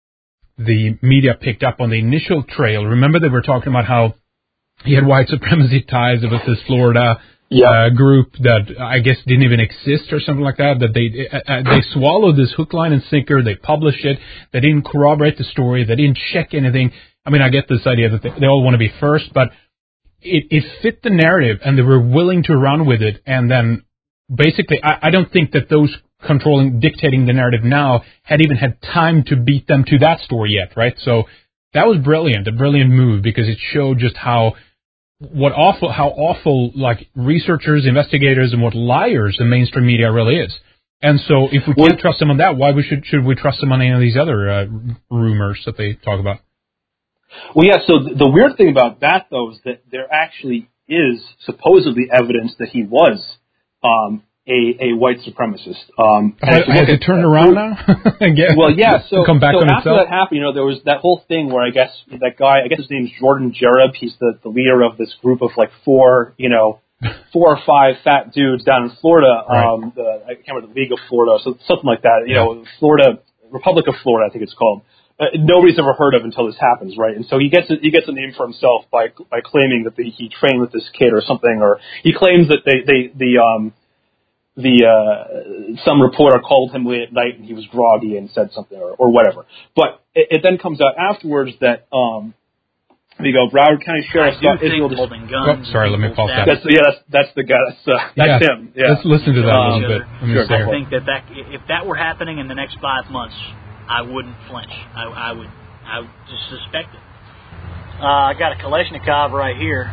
Speaker 1: the media picked up on the initial trail. Remember they were talking about how he had white supremacy ties. It was this Florida yeah. uh, group that I guess didn't even exist or something like that, that they uh, they swallowed this hook, line, and sinker. They published it. They didn't corroborate the story. They didn't check anything. I mean, I get this idea that they, they all want to be first, but it, it fit the narrative, and they were willing to run with it. And then basically, I, I don't think that those controlling, dictating the narrative now had even had time to beat them to that story yet, right? So that was brilliant, a brilliant move, because it showed just how what awful, how awful, like, researchers, investigators, and what liars the mainstream media really is. And so, if we can't trust them on that, why we should should we trust them on any of these other uh, rumors that they talk about?
Speaker 2: Well, yeah. So the weird thing about that, though, is that there actually is supposedly evidence that he was um, a, a white supremacist. Um,
Speaker 1: has has it turned around now? Again?
Speaker 2: Well, yeah. So,
Speaker 1: come back
Speaker 2: so
Speaker 1: on
Speaker 2: after
Speaker 1: itself?
Speaker 2: that happened, you know, there was that whole thing where I guess that guy, I guess his name's Jordan Jareb. He's the, the leader of this group of like four, you know, four or five fat dudes down in Florida.
Speaker 1: Right.
Speaker 2: Um, the, I can't remember, the League of Florida, so something like that. You yeah. know, Florida, Republic of Florida, I think it's called. Uh, nobody's ever heard of until this happens, right? And so he gets a, he gets a name for himself by by claiming that the, he trained with this kid or something, or he claims that they they the um the uh some reporter called him late at night and he was groggy and said something or, or whatever. But it, it then comes out afterwards that um there you go, Broward County Sheriff Scott Israel.
Speaker 4: Holding guns.
Speaker 1: Oh, sorry, let me pause that.
Speaker 2: That's, yeah, that's that's the guy. That's uh, that's
Speaker 1: yeah.
Speaker 2: him. Yeah.
Speaker 1: Let's listen to that um, a little bit.
Speaker 2: Sure,
Speaker 4: I think that, that if that were happening in the next five months, I wouldn't flinch. I, I would I would just suspect it. Uh, I got a Kalashnikov right here,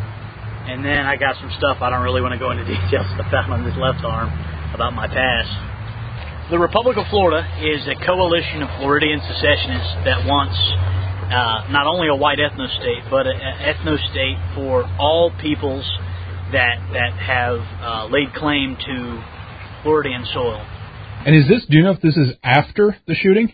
Speaker 4: and then I got some stuff. I don't really want to go into details I found on this left arm about my past. The Republic of Florida is a coalition of Floridian secessionists that wants uh, not only a white ethno-state, but an ethno-state for all peoples that that have uh, laid claim to Floridian soil.
Speaker 1: And is this, do you know if this is after the shooting?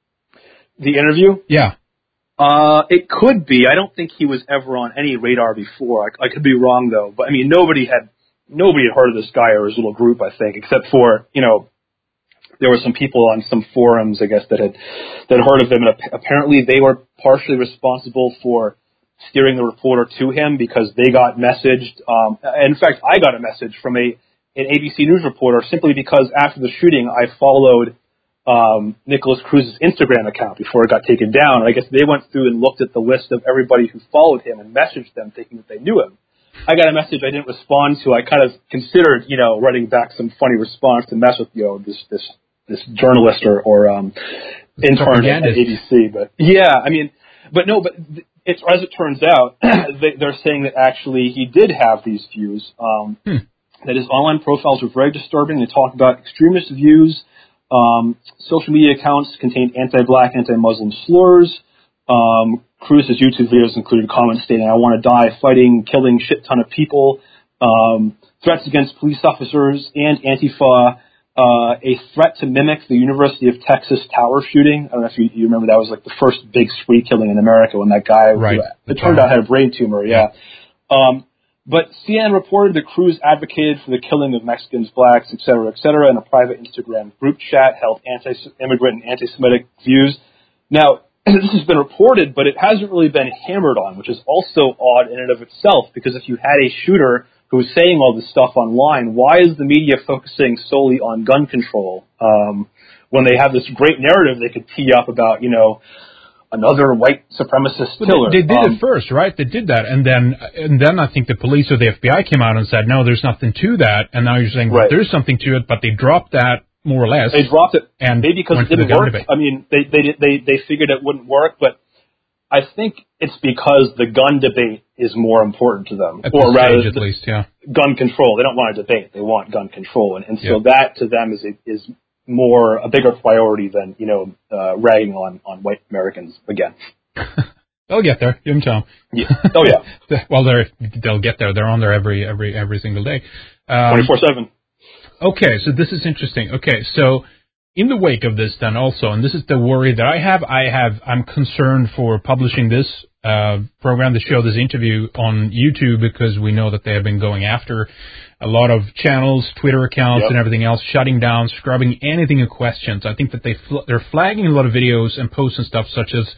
Speaker 2: The interview?
Speaker 1: Yeah.
Speaker 2: Uh, it could be. I don't think he was ever on any radar before. I, I could be wrong though. But I mean, nobody had nobody had heard of this guy or his little group. I think, except for you know, there were some people on some forums, I guess, that had that had heard of him. And apparently, they were partially responsible for steering the reporter to him because they got messaged. Um, in fact, I got a message from a an A B C News reporter simply because after the shooting, I followed um, Nicholas Cruz's Instagram account before it got taken down. And I guess they went through and looked at the list of everybody who followed him and messaged them thinking that they knew him. I got a message I didn't respond to. I kind of considered, you know, writing back some funny response to mess with, you know, this this this journalist or, or um, intern at A B C. But yeah, I mean, but no, but it's as it turns out, they, they're saying that actually he did have these views. Um, hmm. That his online profiles were very disturbing. They talked about extremist views. Um, social media accounts contained anti-black, anti-Muslim slurs. Um, Cruz's YouTube videos included comments stating, "I want to die fighting, killing shit ton of people," um, threats against police officers and Antifa, uh, a threat to mimic the University of Texas tower shooting. I don't know if you, you remember that was like the first big spree killing in America when that guy,
Speaker 1: right.
Speaker 2: who, it turned out had a brain tumor. Yeah. Um, But C N N reported that Cruz advocated for the killing of Mexicans, blacks, et cetera, et cetera, in a private Instagram group chat, held anti-immigrant and anti-Semitic views. Now, this has been reported, but it hasn't really been hammered on, which is also odd in and of itself, because if you had a shooter who was saying all this stuff online, why is the media focusing solely on gun control um, when they have this great narrative they could tee up about, you know, another white supremacist killer?
Speaker 1: They, they did
Speaker 2: um,
Speaker 1: it first, right? They did that, and then and then I think the police or the F B I came out and said, no, there's nothing to that, and now you're saying, well,
Speaker 2: right.
Speaker 1: there's something to it, but they dropped that more or less.
Speaker 2: They dropped it,
Speaker 1: and
Speaker 2: maybe because it didn't work. Debate. I mean, they they they they figured it wouldn't work, but I think it's because the gun debate is more important to them,
Speaker 1: at
Speaker 2: or
Speaker 1: this
Speaker 2: rather,
Speaker 1: stage, at least, yeah.
Speaker 2: Gun control. They don't want a debate; they want gun control, and and so
Speaker 1: yeah.
Speaker 2: that to them is is more a bigger priority than you know uh, ragging on on white Americans again.
Speaker 1: They'll get there. Give them time.
Speaker 2: Yeah. Oh yeah.
Speaker 1: Well, they're they'll get there. They're on there every every every single day.
Speaker 2: Twenty four seven.
Speaker 1: Okay, so this is interesting. Okay, so in the wake of this, then also, and this is the worry that I have. I have I'm concerned for publishing this uh, program, the show, this interview on YouTube because we know that they have been going after a lot of channels, Twitter accounts,
Speaker 2: yep.
Speaker 1: and everything else, shutting down, scrubbing anything of questions. I think that they fl- they're flagging a lot of videos and posts and stuff such as.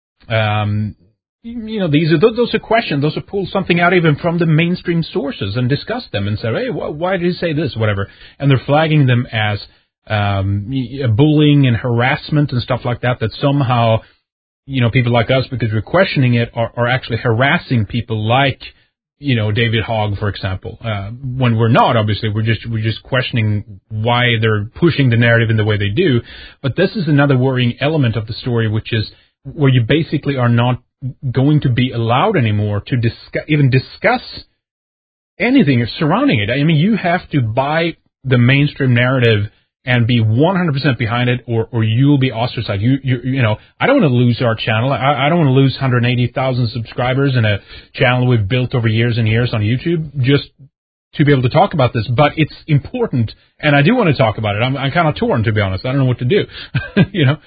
Speaker 1: Um, you know, these are those are questions. Those are pull something out even from the mainstream sources and discuss them and say, hey, wh- why did he say this, whatever? And they're flagging them as um, bullying and harassment and stuff like that. That somehow, you know, people like us, because we're questioning it, are, are actually harassing people like, you know, David Hogg, for example. Uh, when we're not, obviously, we're just we're just questioning why they're pushing the narrative in the way they do. But this is another worrying element of the story, which is where you basically are not going to be allowed anymore to discuss, even discuss anything surrounding it. I mean, you have to buy the mainstream narrative and be one hundred percent behind it, or, or you'll be ostracized. You, you, you know, I don't want to lose our channel. I, I don't want to lose one hundred eighty thousand subscribers in a channel we've built over years and years on YouTube just to be able to talk about this. But it's important, and I do want to talk about it. I'm, I'm kind of torn, to be honest. I don't know what to do, you know.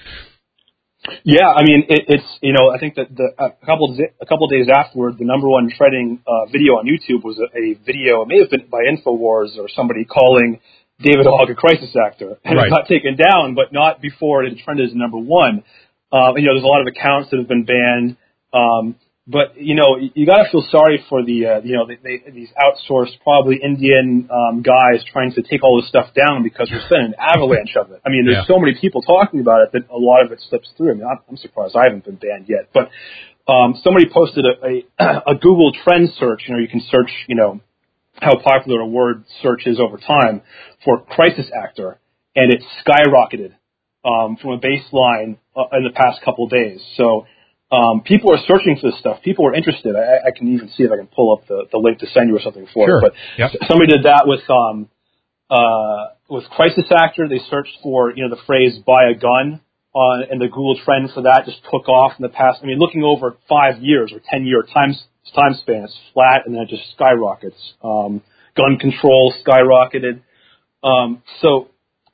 Speaker 2: Yeah, I mean, it, it's, you know, I think that the, a couple of, a couple of days afterward, the number one trending uh, video on YouTube was a, a video, it may have been by InfoWars or somebody calling David Hogg a crisis actor. And
Speaker 1: right.
Speaker 2: It got taken down, but not before it had trended as number one. Um, and, you know, there's a lot of accounts that have been banned. Um, but, you know, you, you got to feel sorry for the, uh, you know, they, they, these outsourced, probably Indian um, guys trying to take all this stuff down because there's been an avalanche of it. I mean, there's
Speaker 1: yeah.
Speaker 2: so many people talking about it that a lot of it slips through. I mean, I'm, I'm surprised I haven't been banned yet. But um, somebody posted a, a, a Google trend search. You know, you can search, you know, how popular a word search is over time for crisis actor, and it skyrocketed um, from a baseline uh, in the past couple of days. So um, people are searching for this stuff. People are interested. I, I can even see if I can pull up the, the link to send you or something for
Speaker 1: sure.
Speaker 2: it. But
Speaker 1: yep.
Speaker 2: somebody did that with um, uh, with crisis actor. They searched for, you know, the phrase "buy a gun," uh, and the Google trend for that just took off in the past. I mean, looking over five years or ten year time time span, it's flat and then it just skyrockets. Um, gun control skyrocketed. Um, so,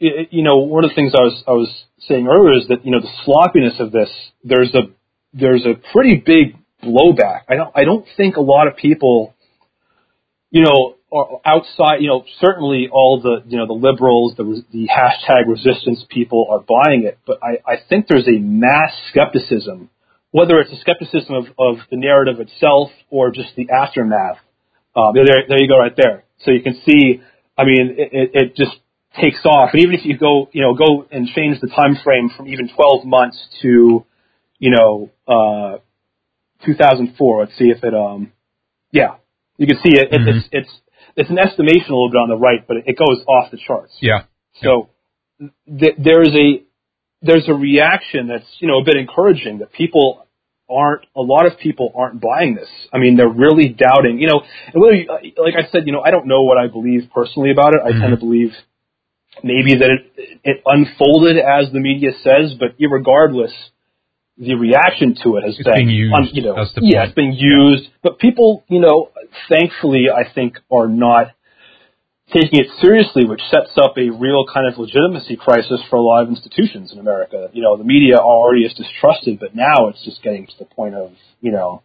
Speaker 2: you know, one of the things I was I was saying earlier is that, you know, the sloppiness of this. There's a there's a pretty big blowback. I don't I don't think a lot of people, you know, are outside. You know, certainly all the you know the liberals, the the hashtag resistance people are buying it, but I, I think there's a mass skepticism, whether it's a skepticism of, of the narrative itself or just the aftermath. Uh, there, there you go, right there. So you can see. I mean, it, it, it just takes off, and even if you go, you know, go and change the time frame from even twelve months to, you know, uh, two thousand four. Let's see if it, um, yeah, you can see it. it mm-hmm. It's it's it's an estimation a little bit on the right, but it goes off the charts.
Speaker 1: Yeah.
Speaker 2: So th- there's a there's a reaction that's, you know, a bit encouraging that people aren't a lot of people aren't buying this. I mean, they're really doubting. You know, and whether you, like I said, you know, I don't know what I believe personally about it. I mm-hmm. tend to believe maybe that it, it unfolded as the media says, but irregardless, the reaction to it has
Speaker 1: it's
Speaker 2: been,
Speaker 1: being used.
Speaker 2: Um, you know,
Speaker 1: That's the
Speaker 2: yeah,
Speaker 1: point.
Speaker 2: it's being used. But people, you know, thankfully, I think, are not taking it seriously, which sets up a real kind of legitimacy crisis for a lot of institutions in America. You know, the media already is distrusted, but now it's just getting to the point of, you know,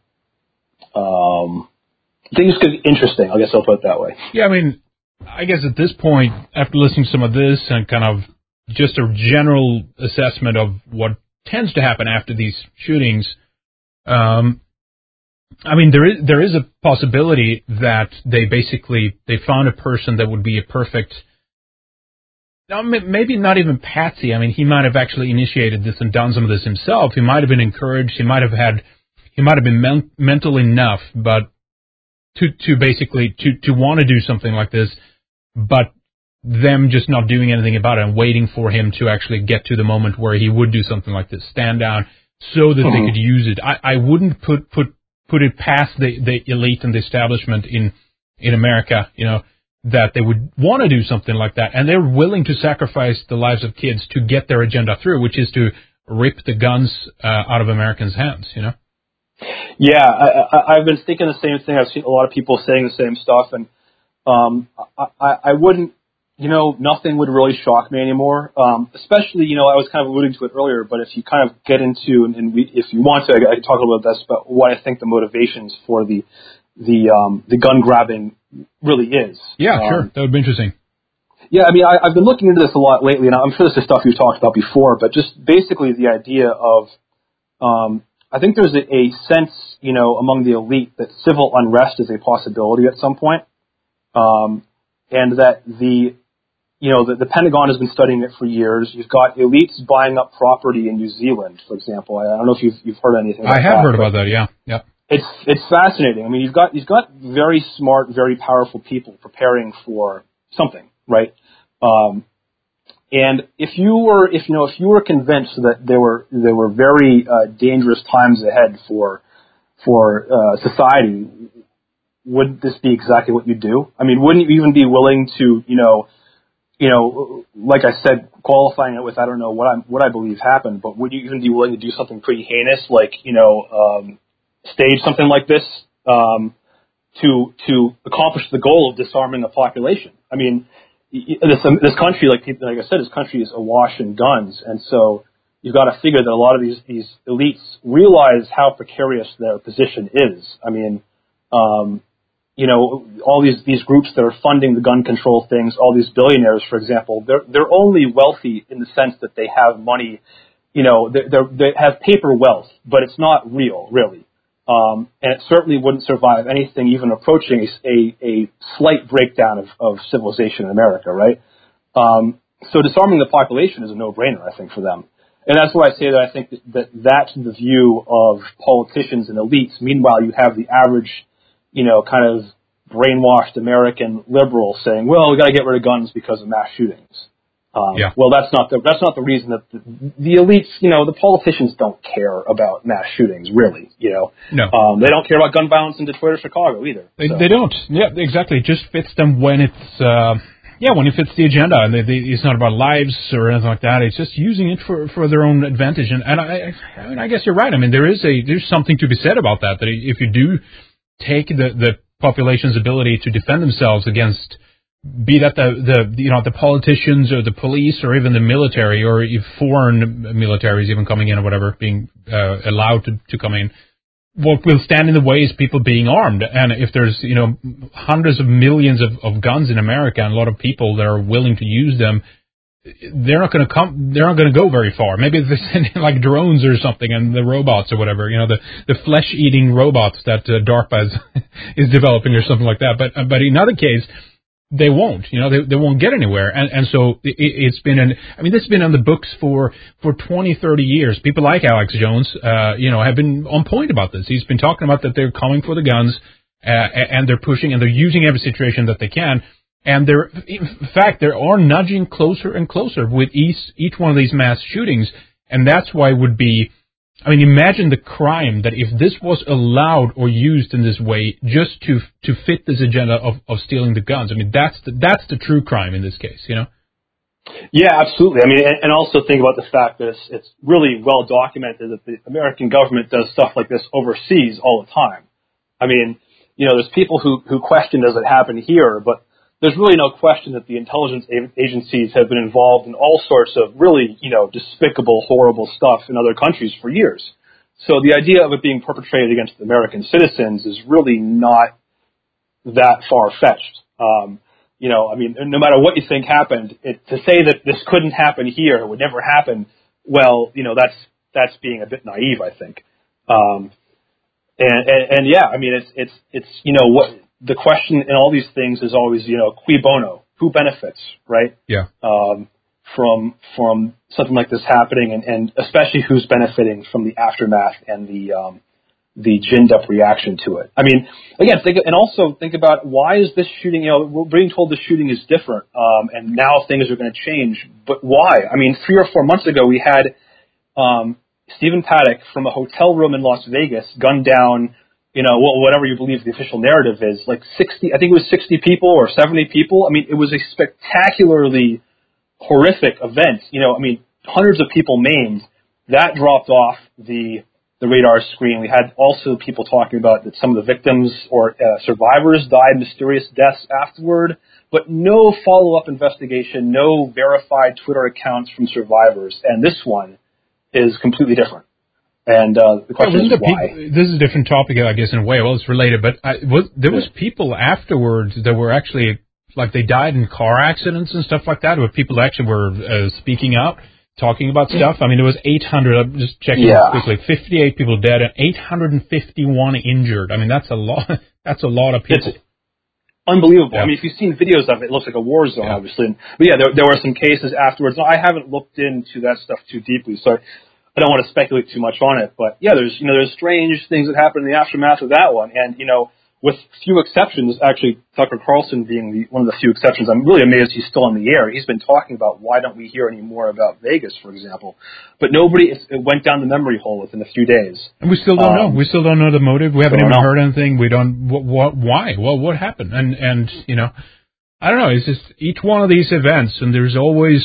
Speaker 2: um, things get interesting. I guess I'll put it that way.
Speaker 1: Yeah, I mean, I guess at this point, after listening to some of this and kind of just a general assessment of what tends to happen after these shootings, um, I mean, there is there is a possibility that they basically they found a person that would be a perfect, no, maybe not even patsy. I mean, he might have actually initiated this and done some of this himself. He might have been encouraged. He might have had, he might have been men- mental enough, but to to basically to to want to do something like this, but them just not doing anything about it and waiting for him to actually get to the moment where he would do something like this, stand down, so that mm-hmm. they could use it. I, I wouldn't put put put it past the, the elite and the establishment in in America, you know, that they would want to do something like that, and they're willing to sacrifice the lives of kids to get their agenda through, which is to rip the guns uh, out of Americans' hands, you know.
Speaker 2: Yeah, I, I, I've been thinking the same thing. I've seen a lot of people saying the same stuff, and um, I, I, I wouldn't. You know, nothing would really shock me anymore. Um, especially, you know, I was kind of alluding to it earlier, but if you kind of get into, and, and we, if you want to, I, I can talk a little bit about this, but what I think the motivations for the the um, the gun grabbing really is.
Speaker 1: Yeah,
Speaker 2: um,
Speaker 1: sure, that would be interesting.
Speaker 2: Yeah, I mean, I, I've been looking into this a lot lately, and I'm sure this is stuff you've talked about before, but just basically the idea of, um, I think there's a, a sense, you know, among the elite that civil unrest is a possibility at some point, um, and that the You know, the, the Pentagon has been studying it for years. You've got elites buying up property in New Zealand, for example. I, I don't know if you've, you've heard anything about that.
Speaker 1: I have that, heard about that, yeah. yeah.
Speaker 2: It's it's fascinating. I mean, you've got you've got very smart, very powerful people preparing for something, right? Um, and if you were, if you know, if you were convinced that there were there were very uh, dangerous times ahead for for uh, society, wouldn't this be exactly what you do? I mean, wouldn't you even be willing to, you know, You know, like I said, qualifying it with I don't know what I what I believe happened, but would you even be willing to do something pretty heinous, like, you know, um, stage something like this um, to to accomplish the goal of disarming the population? I mean, this this country, like like I said, this country is awash in guns, and so you've got to figure that a lot of these these elites realize how precarious their position is. I mean. Um, You know, all these, these groups that are funding the gun control things, all these billionaires, for example, they're they're only wealthy in the sense that they have money, you know, they they have paper wealth, but it's not real, really. Um, and it certainly wouldn't survive anything even approaching a, a slight breakdown of, of civilization in America, right? Um, so disarming the population is a no-brainer, I think, for them. And that's why I say that I think that, that that's the view of politicians and elites. Meanwhile, you have the average, you know, kind of brainwashed American liberal saying, well, we got to get rid of guns because of mass shootings. Um,
Speaker 1: yeah.
Speaker 2: Well, that's not the that's not the reason that the, the elites, you know, the politicians don't care about mass shootings, really. You know,
Speaker 1: no,
Speaker 2: um, they don't care about gun violence in Detroit or Chicago either.
Speaker 1: They,
Speaker 2: so.
Speaker 1: they don't. Yeah, exactly. It just fits them when it's uh, yeah when it fits the agenda, and they, they, it's not about lives or anything like that. It's just using it for, for their own advantage. And, and I, I mean, I guess you're right. I mean, there is a there's something to be said about that. That if you do take the, the population's ability to defend themselves against be that the, the you know the politicians or the police or even the military or foreign militaries even coming in or whatever, being uh, allowed to, to come in. What will stand in the way is people being armed. And if there's, you know, hundreds of millions of, of guns in America and a lot of people that are willing to use them, they're not going to come, they're not going to go very far. Maybe they're sending like drones or something and the robots or whatever, you know, the, the flesh-eating robots that uh, DARPA is, is developing or something like that. But, but in other case, they won't, you know, they they won't get anywhere. And and so it, it's been an, I mean, this has been on the books for, for twenty, thirty years. People like Alex Jones, uh, you know, have been on point about this. He's been talking about that they're coming for the guns, uh, and they're pushing and they're using every situation that they can. And they're, in fact, they are nudging closer and closer with each, each one of these mass shootings. And that's why it would be, I mean, imagine the crime that if this was allowed or used in this way just to to fit this agenda of, of stealing the guns. I mean, that's the, that's the true crime in this case, you know?
Speaker 2: Yeah, absolutely. I mean, and, and also think about the fact that it's, it's really well documented that the American government does stuff like this overseas all the time. I mean, you know, there's people who, who question, does it happen here? But there's really no question that the intelligence agencies have been involved in all sorts of really, you know, despicable, horrible stuff in other countries for years. So the idea of it being perpetrated against American citizens is really not that far-fetched. Um, you know, I mean, no matter what you think happened, it, to say that this couldn't happen here, it would never happen, well, you know, that's that's being a bit naive, I think. Um, and, and, and yeah, I mean, it's it's it's you know what. The question in all these things is always, you know, cui bono, who benefits, right?
Speaker 1: Yeah.
Speaker 2: Um, from from something like this happening, and, and especially who's benefiting from the aftermath and the um, the ginned up reaction to it. I mean, again, think and also think about why is this shooting? You know, we're being told the shooting is different, um, and now things are going to change. But why? I mean, three or four months ago, we had um, Stephen Paddock from a hotel room in Las Vegas gunned down. You know, whatever you believe the official narrative is, like sixty, I think it was sixty people or seventy people. I mean, it was a spectacularly horrific event. You know, I mean, hundreds of people maimed. That dropped off the the radar screen. We had also people talking about that some of the victims or uh, survivors died mysterious deaths afterward, but no follow-up investigation, no verified Twitter accounts from survivors. And this one is completely different. And uh, the question yeah, is why.
Speaker 1: People, this is a different topic, I guess, in a way. Well, it's related, but I, was, there was people afterwards that were actually, like, they died in car accidents and stuff like that, where people actually were uh, speaking out, talking about stuff. I mean, there was eight hundred, I'm just checking yeah. quickly, fifty-eight people dead and eight hundred fifty-one injured. I mean, that's a lot. That's a lot of people. It's
Speaker 2: unbelievable. Yeah. I mean, if you've seen videos of it, it looks like a war zone, yeah. obviously. But yeah, there, there were some cases afterwards. Now, I haven't looked into that stuff too deeply, so I don't want to speculate too much on it, but yeah, there's, you know, there's strange things that happened in the aftermath of that one. And, you know, with few exceptions, actually Tucker Carlson being the, one of the few exceptions, I'm really amazed he's still on the air. He's been talking about why don't we hear any more about Vegas, for example. But nobody, it went down the memory hole within a few days.
Speaker 1: And we still don't um, know. We still don't know the motive. We haven't even know. heard anything. We don't, what, what, why? Well, what happened? And, and, you know, I don't know. It's just each one of these events, and there's always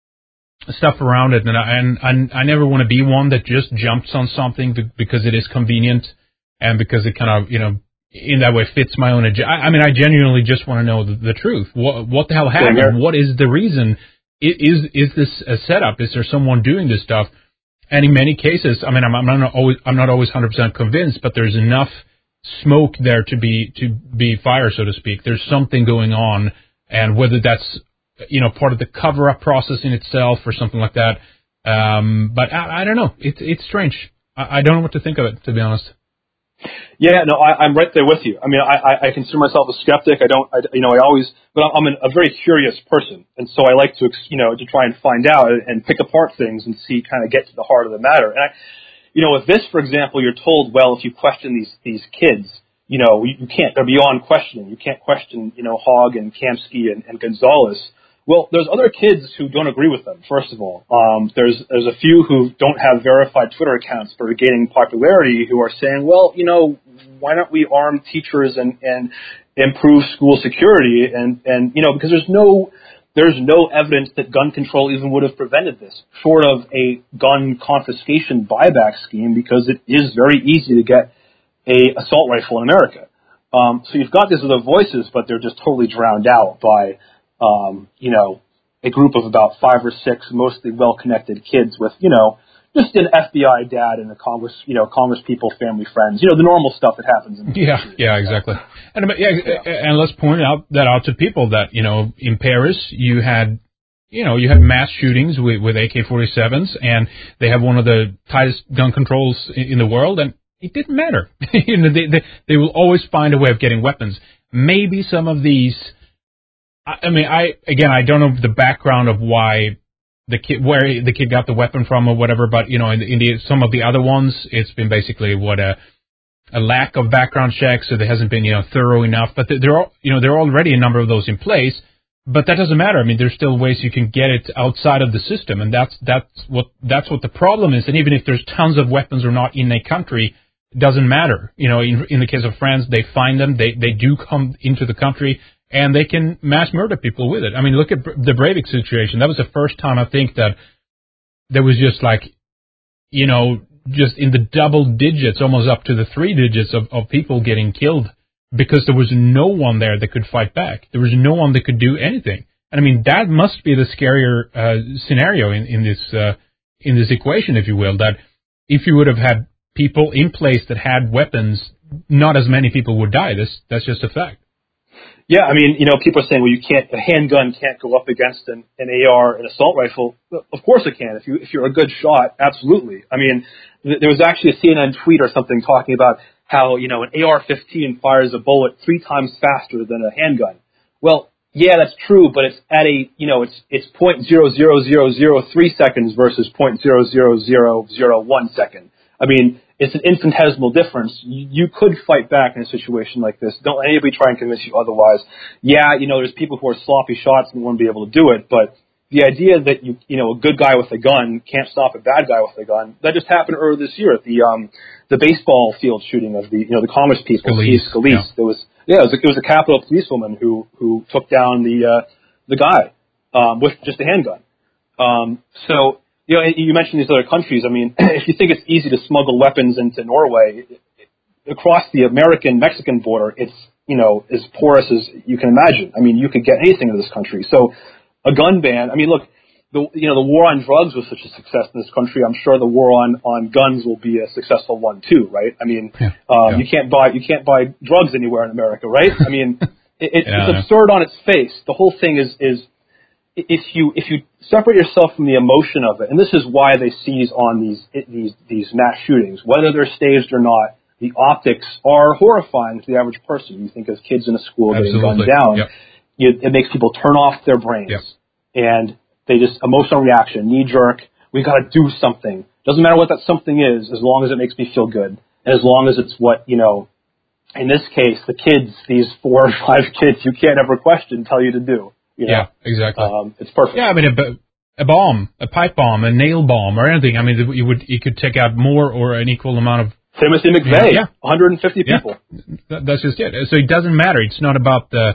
Speaker 1: stuff around it, and I, and, and I never want to be one that just jumps on something because it is convenient and because it kind of, you know, in that way fits my own agenda. I, I mean, I genuinely just want to know the, the truth. What, what the hell happened? Yeah, what is the reason? Is is this a setup? Is there someone doing this stuff? And in many cases, I mean, I'm, I'm not always I'm not always one hundred percent convinced, but there's enough smoke there to be to be fire, so to speak. There's something going on, and whether that's, you know, part of the cover-up process in itself or something like that. Um, but I, I don't know. It's it's strange. I, I don't know what to think of it, to be honest.
Speaker 2: Yeah, no, I, I'm right there with you. I mean, I, I consider myself a skeptic. I don't, I, you know, I always, but I'm an, a very curious person, and so I like to, you know, to try and find out and pick apart things and see, kind of get to the heart of the matter. And I, you know, with this, for example, you're told, well, if you question these these kids, you know, you, you can't. They're beyond questioning. You can't question, you know, Hogg and Kamsky and, and Gonzalez. Well, there's other kids who don't agree with them, first of all. Um, there's there's a few who don't have verified Twitter accounts but are gaining popularity who are saying, well, you know, why don't we arm teachers and, and improve school security? And, and, you know, because there's no there's no evidence that gun control even would have prevented this, short of a gun confiscation buyback scheme, because it is very easy to get a assault rifle in America. Um, so you've got these other voices, but they're just totally drowned out by, um, you know, a group of about five or six mostly well-connected kids with, you know, just an F B I dad and a Congress, you know, Congress people, family, friends, you know, the normal stuff that happens in the
Speaker 1: Yeah,
Speaker 2: country.
Speaker 1: yeah, exactly. And yeah,
Speaker 2: Yeah.
Speaker 1: and let's point out that out to people that, you know, in Paris you had, you know, you had mass shootings with, with A K forty-sevens, and they have one of the tightest gun controls in, in the world, and it didn't matter. you know, they, they they will always find a way of getting weapons. Maybe some of these. I, I mean, I again, I don't know the background of why. The kid, where the kid got the weapon from or whatever, but you know, in, the, in the, some of the other ones, it's been basically what a a lack of background checks, so there hasn't been you know thorough enough. But there are you know there are already a number of those in place, but that doesn't matter. I mean, there's still ways you can get it outside of the system, and that's that's what that's what the problem is. And even if there's tons of weapons or not in a country, it doesn't matter. You know, in, in the case of France, they find them, they they do come into the country. And they can mass murder people with it. I mean, look at the Breivik situation. That was the first time I think that there was just like, you know, just in the double digits, almost up to the three digits of, of people getting killed because there was no one there that could fight back. There was no one that could do anything. And I mean, that must be the scarier uh, scenario in, in this uh, in this equation, if you will, that if you would have had people in place that had weapons, not as many people would die. This, that's just a fact.
Speaker 2: Yeah, I mean, you know, people are saying, well, you can't, a handgun can't go up against an, an A R, an assault rifle. Of course it can. If you, if you're a good shot, absolutely. I mean, th- there was actually a C N N tweet or something talking about how, you know, an A R fifteen fires a bullet three times faster than a handgun. Well, yeah, that's true, but it's at a, you know, it's, it's zero point zero zero zero zero three seconds versus zero point zero zero zero zero one second. I mean, it's an infinitesimal difference. You, you could fight back in a situation like this. Don't let anybody try and convince you otherwise. Yeah, you know, there's people who are sloppy shots and won't be able to do it, but the idea that you, you know, a good guy with a gun can't stop a bad guy with a gun, that just happened earlier this year at the um the baseball field shooting of the, you know, the Congress people, Steve Scalise. Yeah. There was, yeah, it was a, it was a Capitol policewoman who who took down the uh, the guy um, with just a handgun. Um, so. You know, you mentioned these other countries. I mean, if you think it's easy to smuggle weapons into Norway, across the American-Mexican border, it's, you know, as porous as you can imagine. I mean, you could get anything into this country. So a gun ban, I mean, look, the, you know, the war on drugs was such a success in this country. I'm sure the war on, on guns will be a successful one too, right? I mean, yeah. Um, yeah. you can't buy, you can't buy drugs anywhere in America, right? I mean, it, it, yeah, it's absurd on its face. The whole thing is, is, if you if you separate yourself from the emotion of it, and this is why they seize on these these these mass shootings, whether they're staged or not, the optics are horrifying to the average person. You think of kids in a school
Speaker 1: Absolutely.
Speaker 2: getting gunned down,
Speaker 1: yep.
Speaker 2: you, it makes people turn off their brains,
Speaker 1: yep.
Speaker 2: and they just emotional reaction, knee jerk. We got to do something. Doesn't matter what that something is, as long as it makes me feel good, and as long as it's what, you know. In this case, the kids, these four or five kids, you can't ever question, tell you to do. You know?
Speaker 1: Yeah, exactly.
Speaker 2: Um, it's perfect.
Speaker 1: Yeah, I mean, a, a bomb, a pipe bomb, a nail bomb, or anything. I mean, you would you could take out more or an equal amount of.
Speaker 2: Timothy McVeigh,
Speaker 1: yeah,
Speaker 2: one hundred fifty
Speaker 1: yeah.
Speaker 2: people.
Speaker 1: That, that's just it. So it doesn't matter. It's not about the,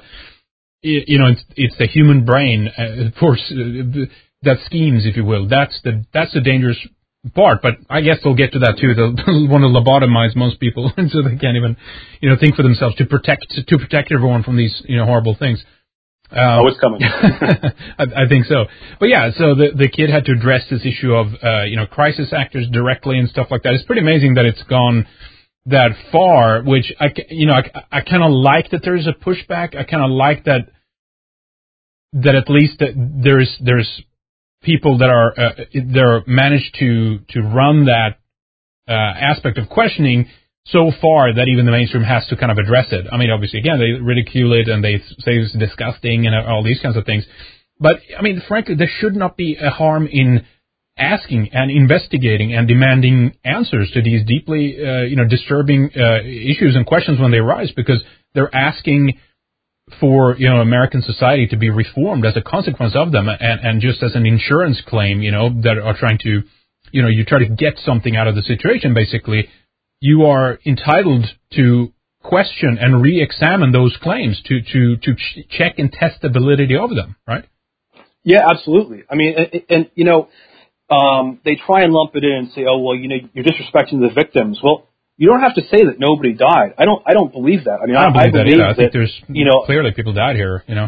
Speaker 1: you know, it's, it's the human brain, uh, of course, uh, that schemes, if you will. That's the that's the dangerous part. But I guess they'll get to that too. They'll want to lobotomize most people, so they can't even, you know, think for themselves to protect to protect everyone from these, you know, horrible things.
Speaker 2: Um, oh, it's coming.
Speaker 1: I, I think so. But yeah, so the the kid had to address this issue of, uh, you know, crisis actors directly and stuff like that. It's pretty amazing that it's gone that far, which I, you know, I, I kind of like that there's a pushback. I kind of like that, that at least that there's, there's people that are, uh, they're managed to, to run that, uh, aspect of questioning so far that even the mainstream has to kind of address it. I mean, obviously, again, they ridicule it and they say it's disgusting and all these kinds of things. But, I mean, frankly, there should not be a harm in asking and investigating and demanding answers to these deeply, uh, you know, disturbing uh, issues and questions when they arise, because they're asking for, you know, American society to be reformed as a consequence of them, and, and just as an insurance claim, you know, that are trying to, you know, you try to get something out of the situation, basically. You are entitled to question and re-examine those claims, to, to, to ch- check and test the validity of them, right?
Speaker 2: Yeah, absolutely. I mean, and, and you know, um, they try and lump it in and say, oh, well, you know, you're disrespecting the victims. Well, you don't have to say that nobody died. I don't I don't believe that. I mean,
Speaker 1: I don't
Speaker 2: I,
Speaker 1: believe
Speaker 2: I
Speaker 1: that
Speaker 2: believe
Speaker 1: either. I think
Speaker 2: that,
Speaker 1: there's
Speaker 2: you know,
Speaker 1: clearly people died here. You know,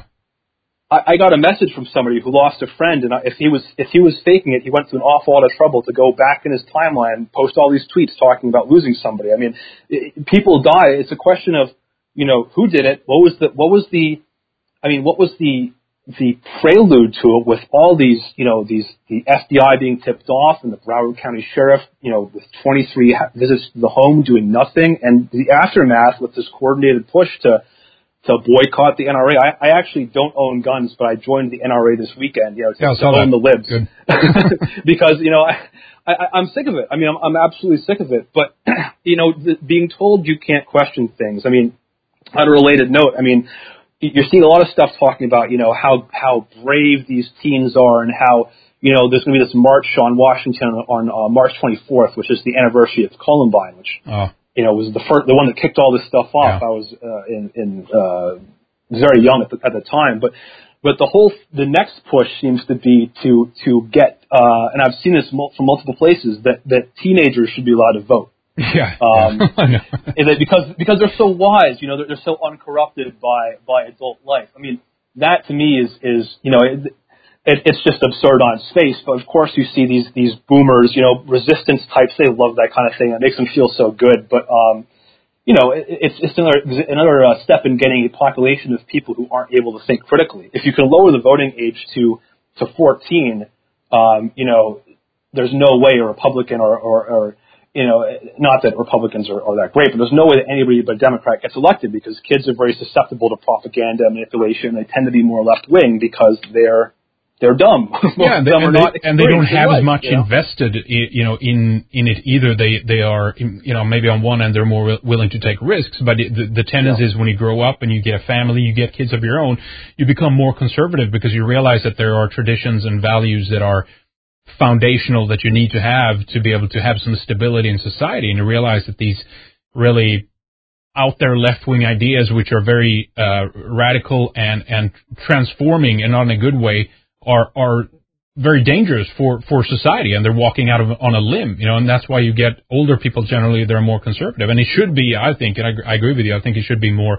Speaker 2: I, I got a message from somebody who lost a friend, and I, if he was if he was faking it, he went through an awful lot of trouble to go back in his timeline and post all these tweets talking about losing somebody. I mean, it, people die. It's a question of, you know, who did it? What was the what was the I mean, what was the the prelude to it with all these, you know, these the F B I being tipped off and the Broward County Sheriff, you know, with twenty-three visits to the home doing nothing, and the aftermath with this coordinated push to to boycott the N R A. I, I actually don't own guns, but I joined the N R A this weekend, you know, to,
Speaker 1: yeah,
Speaker 2: to own
Speaker 1: that.
Speaker 2: the libs.
Speaker 1: Good.
Speaker 2: Because, you know, I, I, I'm sick of it. I mean, I'm, I'm absolutely sick of it. But, you know, the, being told you can't question things. I mean, on a related note, I mean, you're seeing a lot of stuff talking about, you know, how, how brave these teens are and how, you know, there's going to be this march on Washington on uh, March twenty-fourth, which is the anniversary of Columbine, which,
Speaker 1: oh.
Speaker 2: you know, was the first, the one that kicked all this stuff off.
Speaker 1: Yeah.
Speaker 2: I was uh, in, in uh, very young at the, at the time, but but the whole the next push seems to be to to get, uh, and I've seen this mul- from multiple places, that that teenagers should be allowed to vote.
Speaker 1: Yeah,
Speaker 2: um,
Speaker 1: yeah.
Speaker 2: and that because because they're so wise, you know, they're, they're so uncorrupted by by adult life. I mean, that to me is is you know. It, It, it's just absurd on its face, but of course you see these these boomers, you know, resistance types. They love that kind of thing. It makes them feel so good. But um, you know, it, it's it's another another uh, step in getting a population of people who aren't able to think critically. If you can lower the voting age to to fourteen, um, you know, there's no way a Republican or or, or you know, not that Republicans are, are that great, but there's no way that anybody but a Democrat gets elected, because kids are very susceptible to propaganda and manipulation. They tend to be more left wing because they're They're dumb.
Speaker 1: Yeah, and they, and, they, and they don't have
Speaker 2: life,
Speaker 1: as much
Speaker 2: you know?
Speaker 1: invested, you know, in in it either. They they are, you know, maybe on one end they're more willing to take risks, but the, the tendency yeah. is when you grow up and you get a family, you get kids of your own, you become more conservative because you realize that there are traditions and values that are foundational that you need to have to be able to have some stability in society, and you realize that these really out there left-wing ideas, which are very uh, radical and and transforming and not in a good way, are are very dangerous for, for society, and they're walking out of on a limb, you know, and that's why you get older people generally, they're more conservative. And it should be, I think, and I, I agree with you, I think it should be more,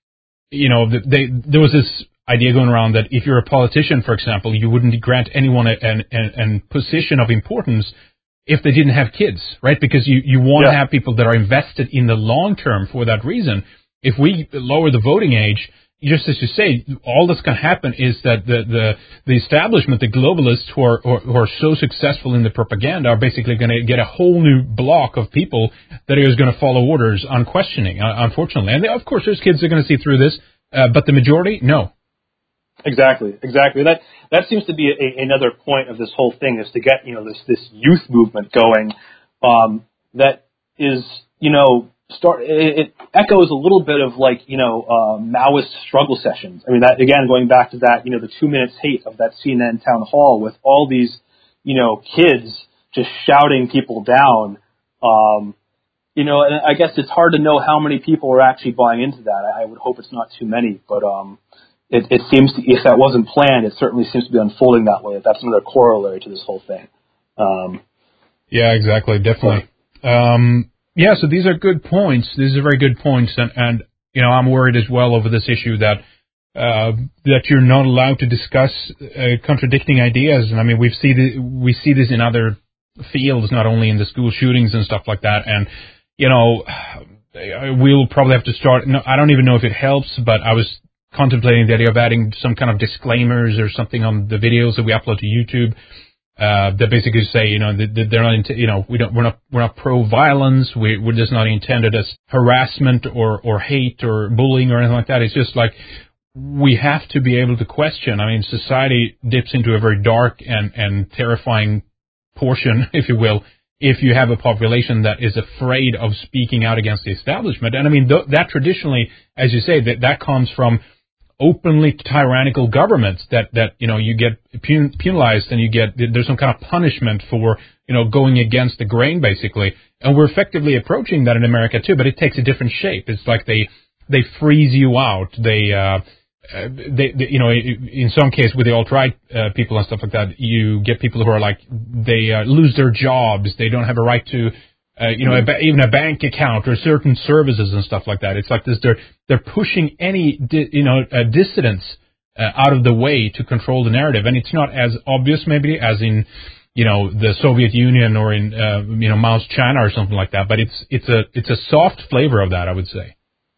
Speaker 1: you know, they, there was this idea going around that if you're a politician, for example, you wouldn't grant anyone a, an, an, an position of importance if they didn't have kids, right? Because you, you want yeah. to have people that are invested in the long term for that reason. If we lower the voting age, just as you say, all that's going to happen is that the, the, the establishment, the globalists who are, who are so successful in the propaganda are basically going to get a whole new block of people that is going to follow orders unquestioning, unfortunately. And they, of course, there's kids that are going to see through this, uh, but the majority, no.
Speaker 2: Exactly, exactly. That that seems to be a, another point of this whole thing, is to get, you know, this, this youth movement going, um, that is, you know, Start. It, it echoes a little bit of like, you know, uh, Maoist struggle sessions. I mean, that again, going back to that, you know, the two minutes hate of that C N N town hall with all these, you know, kids just shouting people down. Um, you know, and I guess it's hard to know how many people are actually buying into that. I, I would hope it's not too many, but um, it, it seems to, if that wasn't planned, it certainly seems to be unfolding that way. That's another corollary to this whole thing. Um,
Speaker 1: yeah, exactly, definitely. Um, Yeah, so these are good points. These are very good points, and, and you know, I'm worried as well over this issue that uh, that you're not allowed to discuss uh, contradicting ideas. And I mean, we've seen the, we see this in other fields, not only in the school shootings and stuff like that. And you know, we'll probably have to start. No, I don't even know if it helps, but I was contemplating the idea of adding some kind of disclaimers or something on the videos that we upload to YouTube. Uh, that basically say, you know, that they're not, you know, we don't, we're not, we're not pro-violence. We, we're just not intended as harassment or, or hate or bullying or anything like that. It's just like, we have to be able to question. I mean, society dips into a very dark and, and terrifying portion, if you will, if you have a population that is afraid of speaking out against the establishment. And I mean, th- that traditionally, as you say, that, that comes from openly tyrannical governments that, that, you know, you get pun- penalized and you get, there's some kind of punishment for, you know, going against the grain, basically. And we're effectively approaching that in America too, but it takes a different shape. It's like they, they freeze you out. They, uh, they, they you know, in some case with the alt-right uh, people and stuff like that, you get people who are like, they uh, lose their jobs. They don't have a right to, uh, you know, a ba- even a bank account or certain services and stuff like that. It's like this, they're, they're pushing any, di- you know, uh, dissidents uh, out of the way to control the narrative. And it's not as obvious maybe as in, you know, the Soviet Union or in, uh, you know, Mao's China or something like that. But it's, it's a, it's a soft flavor of that, I would say.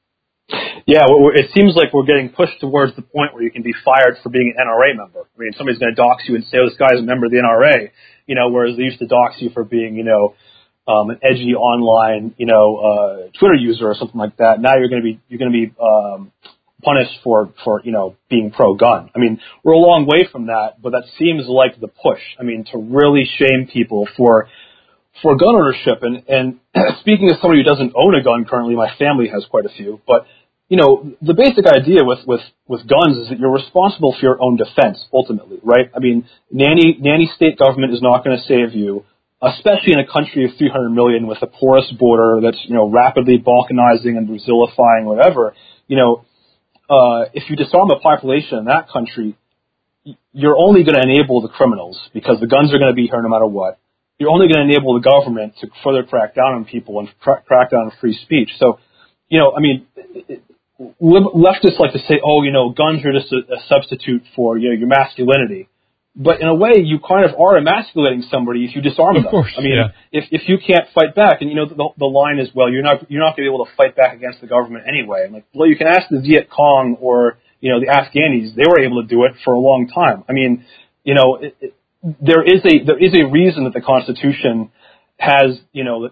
Speaker 2: Yeah, well, it seems like we're getting pushed towards the point where you can be fired for being an N R A member. I mean, somebody's going to dox you and say, oh, this guy's a member of the N R A, you know, whereas they used to dox you for being, you know, um, an edgy online, you know, uh, Twitter user or something like that. Now you're going to be, you're going to be, um, punished for, for, you know, being pro-gun. I mean, we're a long way from that, but that seems like the push. I mean, to really shame people for, for gun ownership. And, and speaking as somebody who doesn't own a gun currently, my family has quite a few, but you know, the basic idea with, with, with guns is that you're responsible for your own defense, ultimately, right? I mean, nanny, nanny state government is not going to save you, especially in a country of three hundred million with a porous border that's, you know, rapidly balkanizing and Brazilifying, whatever. You know, uh, if you disarm a population in that country, you're only going to enable the criminals because the guns are going to be here no matter what. You're only going to enable the government to further crack down on people and crack, crack down on free speech. So, you know, I mean, it, leftists like to say, oh, you know, guns are just a, a substitute for, you know, your masculinity. But in a way, you kind of are emasculating somebody if you disarm
Speaker 1: of
Speaker 2: them.
Speaker 1: Course,
Speaker 2: I mean,
Speaker 1: yeah.
Speaker 2: if if you can't fight back, and you know, the, the line is, well, you're not you're not going to be able to fight back against the government anyway. I'm like, well, you can ask the Viet Cong or you know the Afghanis; they were able to do it for a long time. I mean, you know, it, it, there is a there is a reason that the Constitution has, you know,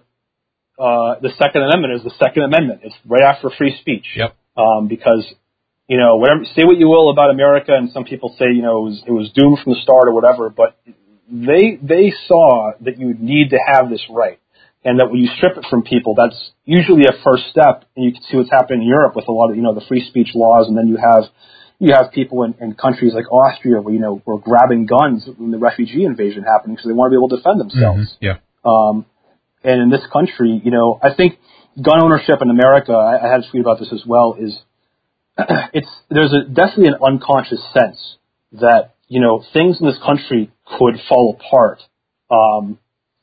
Speaker 2: uh, the Second Amendment is the Second Amendment. It's right after free speech.
Speaker 1: Yep.
Speaker 2: Um, because, you know, whatever, say what you will about America, and some people say, you know, it was, it was doomed from the start or whatever, but they, they saw that you need to have this right. And that when you strip it from people, that's usually a first step. And you can see what's happening in Europe with a lot of, you know, the free speech laws. And then you have, you have people in, in countries like Austria where, you know, were grabbing guns when the refugee invasion happened because they want to be able to defend themselves.
Speaker 1: Mm-hmm. Yeah.
Speaker 2: Um, and in this country, you know, I think, gun ownership in America, I, I had a tweet about this as well, is it's there's a, definitely an unconscious sense that, you know, things in this country could fall apart um,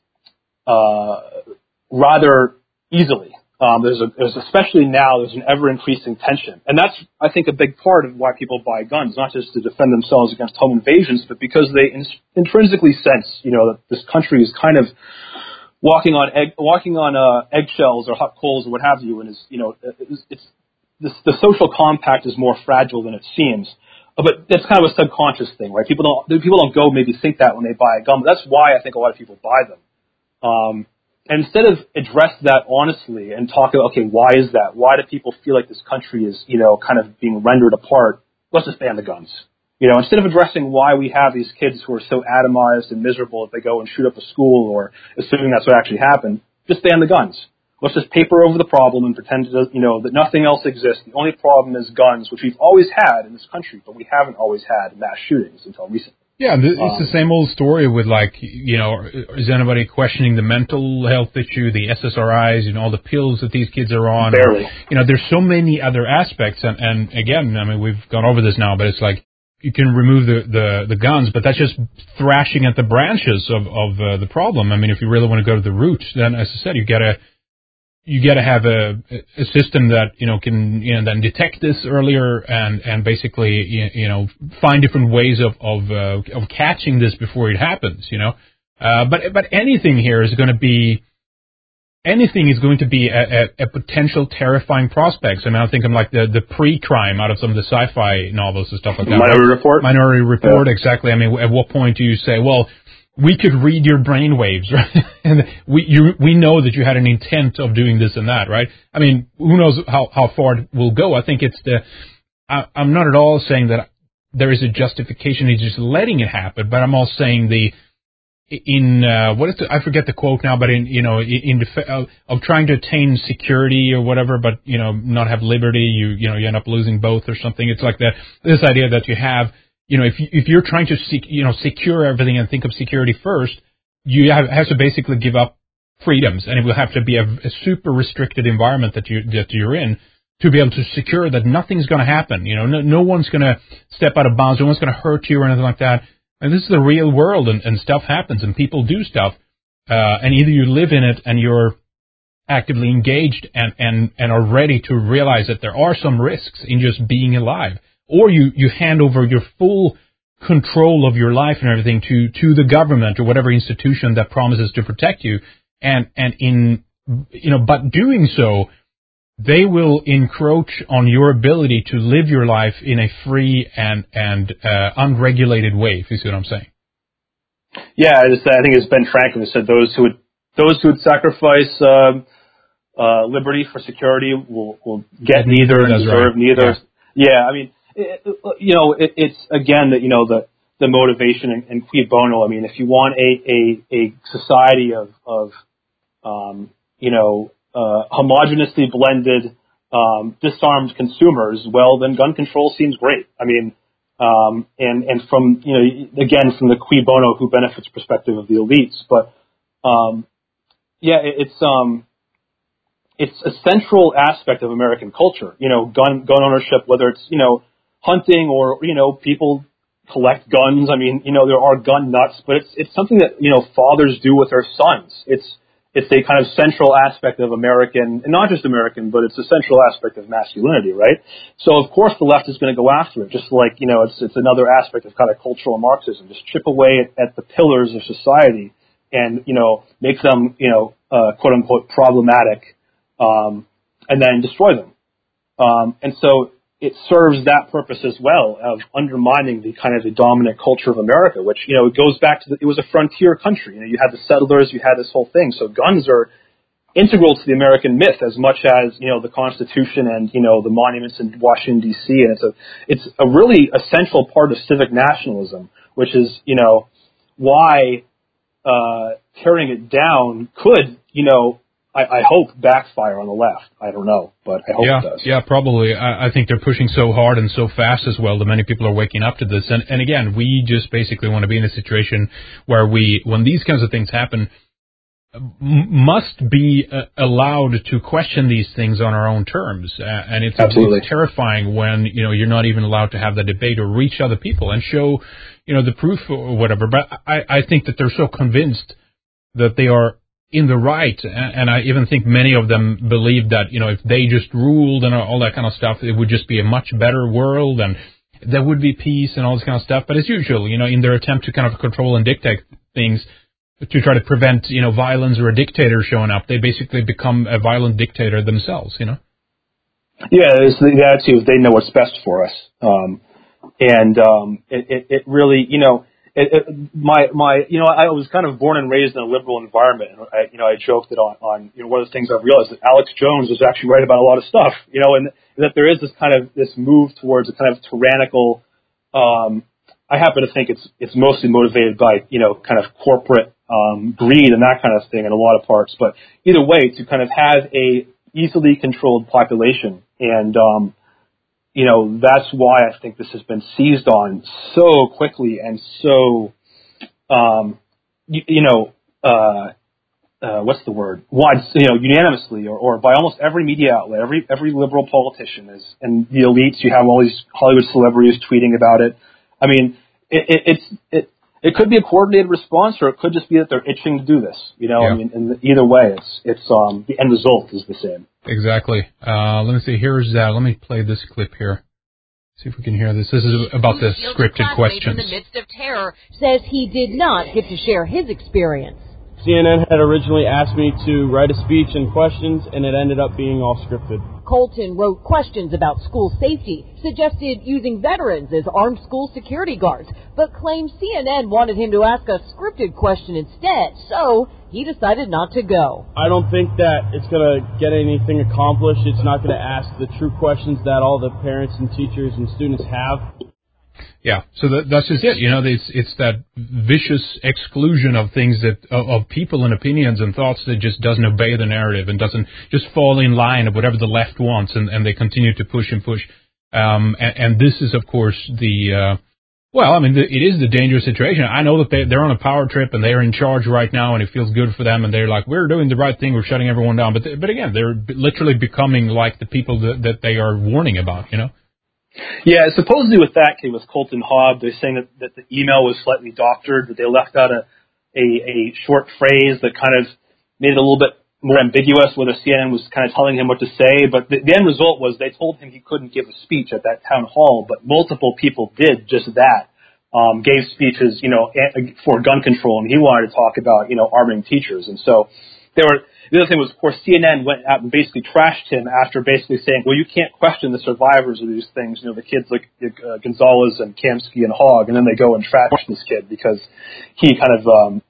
Speaker 2: uh, rather easily. Um, there's, a, there's especially now, there's an ever-increasing tension. And that's, I think, a big part of why people buy guns, not just to defend themselves against home invasions, but because they in, intrinsically sense, you know, that this country is kind of walking on egg, walking on uh, eggshells or hot coals or what have you, and is, you know, it's, it's this, the social compact is more fragile than it seems. Uh, but that's kind of a subconscious thing, right? People don't people don't go maybe think that when they buy a gun, but that's why I think a lot of people buy them. Um, and instead of address that honestly and talk about, okay, why is that? Why do people feel like this country is, you know, kind of being rendered apart? Let's just ban the guns. You know, instead of addressing why we have these kids who are so atomized and miserable if they go and shoot up a school or assuming that's what actually happened, just ban the guns. Let's just paper over the problem and pretend, to, you know, that nothing else exists. The only problem is guns, which we've always had in this country, but we haven't always had mass shootings until recently.
Speaker 1: Yeah, it's
Speaker 2: um,
Speaker 1: the same old story with, like, you know, is anybody questioning the mental health issue, the S S R Is, you know, all the pills that these kids are on?
Speaker 2: Barely.
Speaker 1: Or, you know, there's so many other aspects, and, and again, I mean, we've gone over this now, but it's like, you can remove the, the, the guns, but that's just thrashing at the branches of, of uh, the problem. I mean, if you really want to go to the root, then, as I said, you gotta, you gotta have a, a system that, you know, can, you know, then detect this earlier and, and basically, you know, find different ways of, of, uh, of catching this before it happens, you know. Uh, but, but anything here is going to be, anything is going to be a, a, a potential terrifying prospect. I mean, I think I'm like the, the pre-crime out of some of the sci-fi novels and stuff like that.
Speaker 2: Minority Report?
Speaker 1: Minority Report,
Speaker 2: yeah.
Speaker 1: Exactly. I mean, at what point do you say, well, we could read your brain waves, right? And we you, we know that you had an intent of doing this and that, right? I mean, who knows how, how far it will go. I think it's the, I, I'm not at all saying that there is a justification in just letting it happen, but I'm also saying the, in uh, what is the, I forget the quote now, but in you know in, in def- of, of trying to attain security or whatever, but you know not have liberty, you you know you end up losing both or something. It's like that this idea that you have, you know, if you, if you're trying to sec- you know secure everything and think of security first, you have, have to basically give up freedoms, and it will have to be a, a super restricted environment that you that you're in to be able to secure that nothing's going to happen. You know, no, no one's going to step out of bounds, no one's going to hurt you or anything like that. And this is the real world, and, and stuff happens, and people do stuff. Uh, and either you live in it and you're actively engaged and, and, and are ready to realize that there are some risks in just being alive. Or you, you hand over your full control of your life and everything to, to the government or whatever institution that promises to protect you. And, and in, you know, but doing so, they will encroach on your ability to live your life in a free and, and, uh, unregulated way, if you see what I'm saying.
Speaker 2: Yeah, I, just, I think it's Ben Franklin who said those who would, those who would sacrifice, um, uh, liberty for security will, will get neither and deserve right. neither. Yeah. yeah, I mean, it, you know, it, it's again that, you know, the, the motivation and, and cui bono. I mean, if you want a, a, a society of, of, um, you know, uh, homogeneously blended, um, disarmed consumers, well, then gun control seems great. I mean, um, and, and from, you know, again, from the cui bono, who benefits perspective of the elites, but, um, yeah, it, it's, um, it's a central aspect of American culture, you know, gun, gun ownership, whether it's, you know, hunting or, you know, people collect guns. I mean, you know, there are gun nuts, but it's, it's something that, you know, fathers do with their sons. It's, It's a kind of central aspect of American, and not just American, but it's a central aspect of masculinity, right? So, of course, the left is going to go after it, just like, you know, it's it's another aspect of kind of cultural Marxism. Just chip away at, at the pillars of society and, you know, make them, you know, uh, quote-unquote problematic, um, and then destroy them. Um, and so it serves that purpose as well of undermining the kind of the dominant culture of America, which, you know, it goes back to the, it was a frontier country. You know, you had the settlers, you had this whole thing. So guns are integral to the American myth as much as, you know, the Constitution and, you know, the monuments in Washington, D C. And it's a, it's a really essential part of civic nationalism, which is, you know, why, uh, tearing it down could, you know, I, I hope backfire on the left. I don't know, but I hope
Speaker 1: yeah,
Speaker 2: it does.
Speaker 1: Yeah, probably. I, I think they're pushing so hard and so fast as well that many people are waking up to this. And, and again, we just basically want to be in a situation where we, when these kinds of things happen, m- must be uh, allowed to question these things on our own terms. Uh, and it's,
Speaker 2: Absolutely.
Speaker 1: it's terrifying when, you know, you're not even allowed to have that debate or reach other people and show, you know, the proof or whatever. But I, I think that they're so convinced that they are in the right, and I even think many of them believe that, you know, if they just ruled and all that kind of stuff, it would just be a much better world and there would be peace and all this kind of stuff. But as usual, you know, in their attempt to kind of control and dictate things, to try to prevent, you know, violence or a dictator showing up, they basically become a violent dictator themselves, you know?
Speaker 2: Yeah, it's the attitude, they know what's best for us. Um, and um, it, it, it really, you know, It, it, my, my, you know, I was kind of born and raised in a liberal environment. And I, you know, I joked that on, on, you know, one of the things I've realized that Alex Jones was actually right about a lot of stuff, you know, and that there is this kind of, this move towards a kind of tyrannical, um, I happen to think it's, it's mostly motivated by, you know, kind of corporate, um, greed and that kind of thing in a lot of parts. But either way, to kind of have a easily controlled population and, um, you know, that's why I think this has been seized on so quickly and so, um, you, you know, uh, uh, what's the word? Wide, you know, unanimously, or, or by almost every media outlet, every every liberal politician is, and the elites. You have all these Hollywood celebrities tweeting about it. I mean, it, it, it's it it could be a coordinated response, or it could just be that they're itching to do this. You know,
Speaker 1: yeah.
Speaker 2: I mean, and either way, it's it's um the end result is the same.
Speaker 1: Exactly. Uh, let me see. Here's uh, let me play this clip here. See if we can hear this. This is about the scripted questions.
Speaker 7: In the midst of terror, says he did not get to share his experience.
Speaker 8: C N N had originally asked me to write a speech and questions, and it ended up being all scripted.
Speaker 7: Colton wrote questions about school safety, suggested using veterans as armed school security guards, but claimed C N N wanted him to ask a scripted question instead, so he decided not to go.
Speaker 8: I don't think that it's going to get anything accomplished. It's not going to ask the true questions that all the parents and teachers and students have.
Speaker 1: Yeah, so that, that's just it. You know, it's it's that vicious exclusion of things that of, of people and opinions and thoughts that just doesn't obey the narrative and doesn't just fall in line of whatever the left wants, and, and they continue to push and push. Um, and, and this is, of course, the uh, well, I mean, the, it is the dangerous situation. I know that they, they're on a power trip and they're in charge right now, and it feels good for them, and they're like, we're doing the right thing, we're shutting everyone down. But they, but again, they're literally becoming like the people that, that they are warning about. You know.
Speaker 2: Yeah, supposedly with that case, with Colton Hobb, they're saying that, that the email was slightly doctored, that they left out a, a, a short phrase that kind of made it a little bit more ambiguous, whether C N N was kind of telling him what to say. But the, the end result was they told him he couldn't give a speech at that town hall, but multiple people did just that, um, gave speeches, you know, for gun control, and he wanted to talk about, you know, arming teachers. And so they were. The other thing was, of course, C N N went out and basically trashed him after basically saying, well, you can't question the survivors of these things, you know, the kids like uh, Gonzalez and Kamsky and Hogg, and then they go and trash this kid because he kind of um,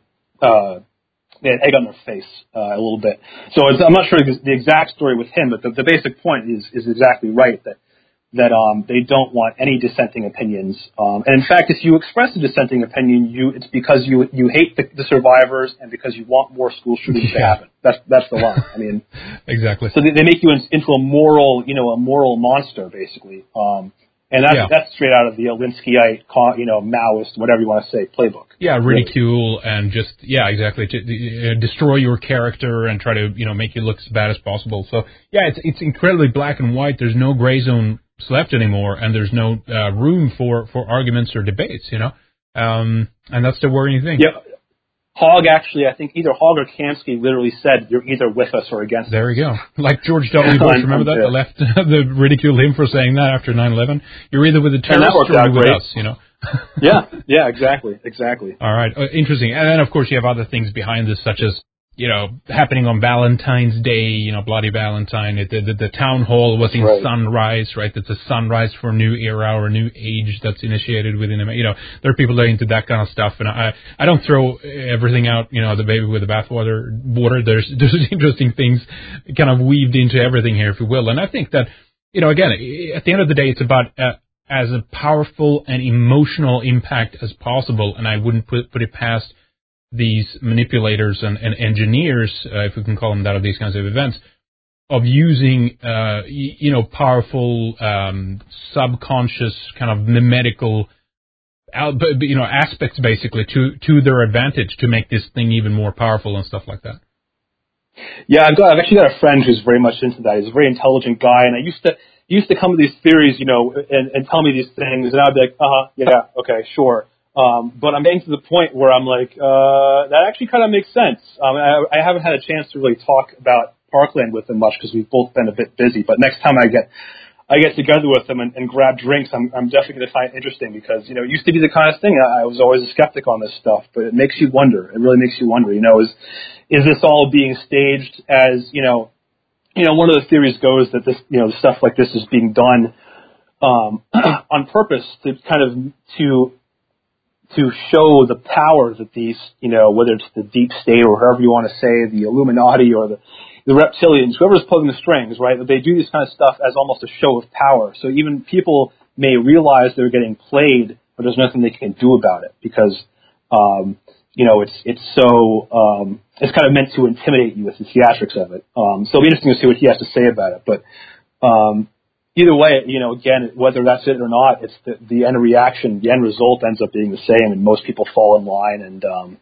Speaker 2: uh, they had egg on their face uh, a little bit. So it's, I'm not sure the exact story with him, but the, the basic point is is exactly right, that that um, they don't want any dissenting opinions. Um, and in fact, if you express a dissenting opinion, you it's because you you hate the, the survivors and because you want more school shootings yeah. to happen. That's that's the line. I mean,
Speaker 1: exactly.
Speaker 2: So they, they make you in, into a moral, you know, a moral monster, basically. Um, and that's yeah. that's straight out of the Alinskyite, you know, Maoist, whatever you want to say, playbook.
Speaker 1: Yeah, ridicule really. and just yeah, exactly, to uh, destroy your character and try to you know make you look as bad as possible. So yeah, it's it's incredibly black and white. There's no gray zone left anymore, and there's no uh, room for, for arguments or debates, you know, um, and that's the worrying thing.
Speaker 2: Yeah, Hogg actually, I think either Hogg or Kamsky literally said, "You're either with us or against us."
Speaker 1: There you go. Like George W. Bush, remember that? The left, the ridiculed him for saying that after nine eleven. You're either with the terrorists or you're with
Speaker 2: great.
Speaker 1: us, you know.
Speaker 2: yeah, yeah, exactly, exactly.
Speaker 1: All right, uh, interesting. And then, of course, you have other things behind this, such as you know, happening on Valentine's Day, you know, Bloody Valentine. It, the, the, the town hall was in
Speaker 2: right.
Speaker 1: Sunrise, right? It's a sunrise for a new era or a new age that's initiated within them. You know, there are people that are into that kind of stuff, and I I don't throw everything out, you know, the baby with the bathwater. Water. There's there's interesting things kind of weaved into everything here, if you will. And I think that, you know, again, at the end of the day, it's about uh, as a powerful and emotional impact as possible, and I wouldn't put put it past these manipulators and, and engineers, uh, if we can call them that, of these kinds of events, of using, uh, y- you know, powerful, um, subconscious kind of mimetical, you know, aspects basically to, to their advantage to make this thing even more powerful and stuff like that.
Speaker 2: Yeah, I've got, I've actually got a friend who's very much into that. He's a very intelligent guy, and I used to, he used to come to these theories, you know, and, and tell me these things, and I'd be like, uh-huh, yeah, okay, sure. Um, but I'm getting to the point where I'm like, uh, that actually kind of makes sense. Um, I, I haven't had a chance to really talk about Parkland with him much because we've both been a bit busy. But next time I get, I get together with him and, and grab drinks, I'm, I'm definitely going to find it interesting because, you know, it used to be the kind of thing I, I was always a skeptic on this stuff, but it makes you wonder. It really makes you wonder, you know, is, is this all being staged as, you know, you know, one of the theories goes that this, you know, stuff like this is being done, um, on purpose to kind of, to, to show the power that these, you know, whether it's the deep state or however you want to say, the Illuminati or the, the reptilians, whoever's pulling the strings, right, that they do this kind of stuff as almost a show of power. So even people may realize they're getting played, but there's nothing they can do about it because, um, you know, it's it's so, um, it's kind of meant to intimidate you with the theatrics of it. Um, so it'll be interesting to see what he has to say about it. But, um, either way, you know, again, whether that's it or not, it's the, the end reaction, the end result ends up being the same, and most people fall in line. And, um,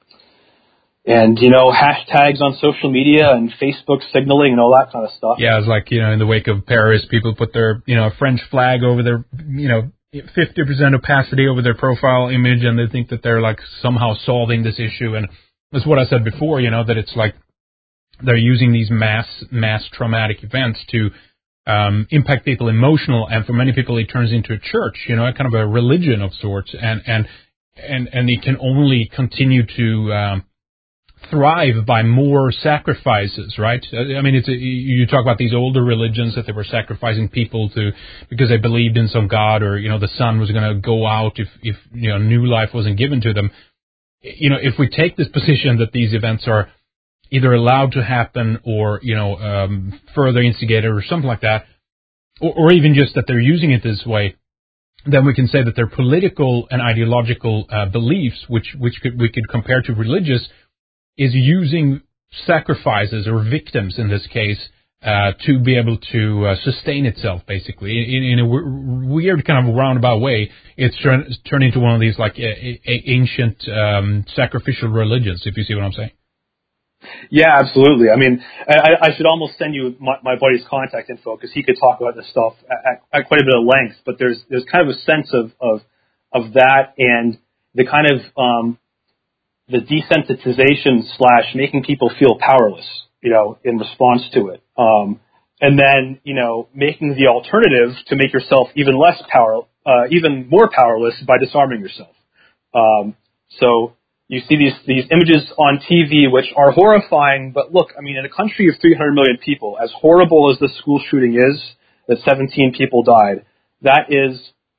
Speaker 2: and you know, hashtags on social media and Facebook signaling and all that kind of stuff.
Speaker 1: Yeah, it's like, you know, in the wake of Paris, people put their, you know, French flag over their, you know, fifty percent opacity over their profile image, and they think that they're, like, somehow solving this issue. And that's what I said before, you know, that it's like they're using these mass, mass traumatic events to Um, impact people emotional, and for many people it turns into a church, you know, a kind of a religion of sorts, and and and and it can only continue to um, thrive by more sacrifices, right? I mean, it's a, you talk about these older religions that they were sacrificing people to because they believed in some god, or you know, the sun was going to go out if if you know, new life wasn't given to them. You know, if we take this position that these events are either allowed to happen or, you know, um, further instigated or something like that, or, or even just that they're using it this way, then we can say that their political and ideological uh, beliefs, which which could, we could compare to religious, is using sacrifices or victims in this case uh, to be able to uh, sustain itself, basically. In, in a w- weird kind of roundabout way, it's turned turned into one of these like a, a ancient um, sacrificial religions, if you see what I'm saying.
Speaker 2: Yeah, absolutely. I mean, I, I should almost send you my, my buddy's contact info because he could talk about this stuff at, at quite a bit of length. But there's there's kind of a sense of of, of that and the kind of um, the desensitization slash making people feel powerless. you know, in response to it. Um, and then, you know, making the alternative to make yourself even less power, uh, even more powerless by disarming yourself. Um, so you see these, these images on T V which are horrifying, but look, I mean, in a country of three hundred million people, as horrible as the school shooting is, that seventeen people died, that is,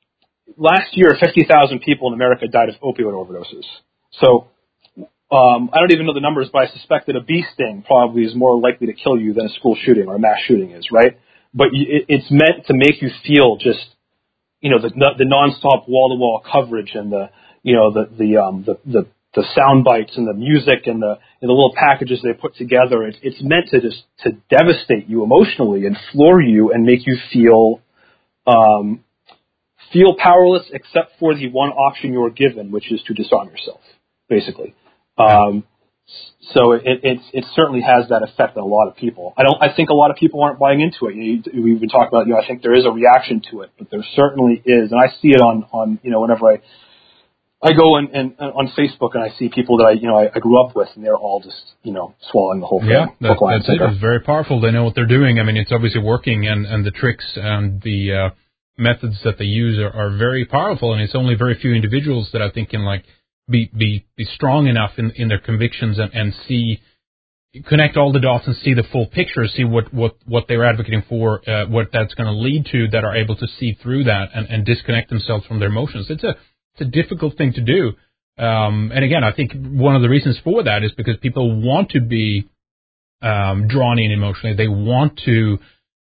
Speaker 2: last year fifty thousand people in America died of opioid overdoses. So, Um, I don't even know the numbers, but I suspect that a bee sting probably is more likely to kill you than a school shooting or a mass shooting is, right? But it, it's meant to make you feel just, you know, the the nonstop wall-to-wall coverage and the, you know, the the um, the, the the sound bites and the music and the and the little packages they put together. It, it's meant to just to devastate you emotionally and floor you and make you feel um, feel powerless, except for the one option you were given, which is to disarm yourself, basically. Um, so it, it, it certainly has that effect on a lot of people. I don't, I think a lot of people aren't buying into it. You know, we've been talking about, you know, I think there is a reaction to it, but there certainly is. And I see it on, on, you know, whenever I, I go and, and on Facebook and I see people that I, you know, I, I grew up with and they're all just, you know, swallowing the whole thing.
Speaker 1: Yeah, that, that's it. It's very powerful. They know what they're doing. I mean, it's obviously working, and, and the tricks and the, uh, methods that they use are, are very powerful, and it's only very few individuals that I think can, like, Be, be be strong enough in, in their convictions and, and see, connect all the dots and see the full picture, see what, what, what they're advocating for, uh, what that's going to lead to, that are able to see through that and, and disconnect themselves from their emotions. It's a it's a difficult thing to do. Um, and again, I think one of the reasons for that is because people want to be um, drawn in emotionally. They want to,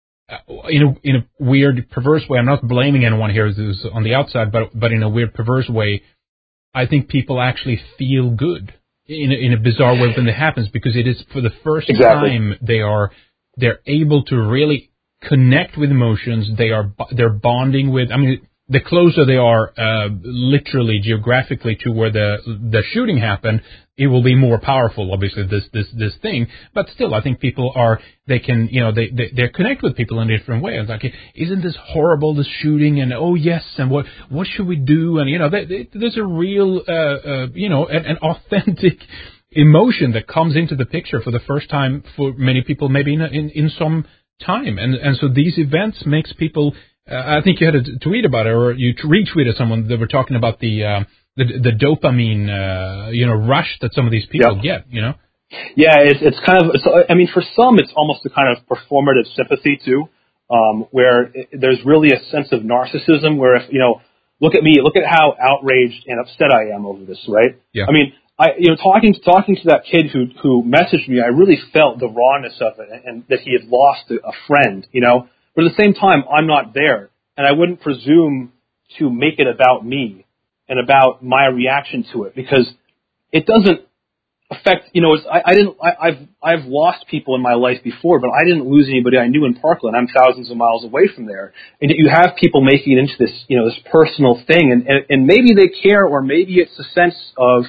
Speaker 1: uh, in a in a weird, perverse way. I'm not blaming anyone here who's on the outside, but but in a weird, perverse way, I think people actually feel good in a, in a bizarre way when it happens, because it is for the first
Speaker 2: exactly.
Speaker 1: time they are they're able to really connect with emotions. They are they're bonding with. I mean, the closer they are, uh, literally geographically, to where the the shooting happened, it will be more powerful. Obviously, this this this thing, but still, I think people are they can you know they they, they connect with people in a different way. It's like, isn't this horrible, this shooting? And oh yes, and what what should we do? And you know, they, they, there's a real uh, uh, you know an, an authentic emotion that comes into the picture for the first time for many people, maybe in in, in some time. And and so these events makes people. Uh, I think you had a tweet about it, or you retweeted someone that were talking about the uh, the, the dopamine, uh, you know, rush that some of these people yep. get. You know.
Speaker 2: Yeah, it's it's kind of. It's, I mean, for some, it's almost a kind of performative sympathy too, um, where it, there's really a sense of narcissism. Where if you know, look at me, look at how outraged and upset I am over this, right?
Speaker 1: Yeah.
Speaker 2: I mean, I you know, talking talking to that kid who who messaged me, I really felt the rawness of it, and, and that he had lost a, a friend, you know. But at the same time, I'm not there, and I wouldn't presume to make it about me and about my reaction to it, because it doesn't affect, you know, it's, I, I didn't, I, I've, I've lost people in my life before, but I didn't lose anybody I knew in Parkland. I'm thousands of miles away from there. And yet you have people making it into this, you know, this personal thing, and, and, and maybe they care, or maybe it's a sense of,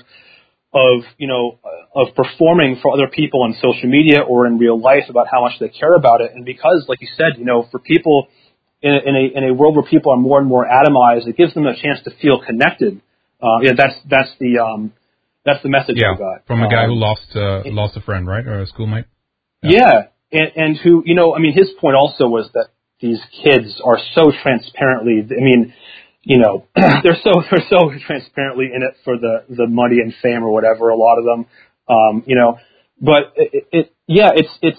Speaker 2: of, you know, of performing for other people on social media or in real life about how much they care about it. And because, like you said, you know, for people in a, in a, in a world where people are more and more atomized, it gives them a chance to feel connected. Uh, yeah, that's, that's the, um, that's the message
Speaker 1: yeah,
Speaker 2: I got.
Speaker 1: From a guy
Speaker 2: um,
Speaker 1: who lost, uh, lost a friend, right? Or a schoolmate?
Speaker 2: Yeah. yeah. And, and who, you know, I mean, his point also was that these kids are so transparently, I mean, you know, they're so they're so transparently in it for the, the money and fame or whatever. A lot of them, um, you know. But it, it, yeah, it's it's.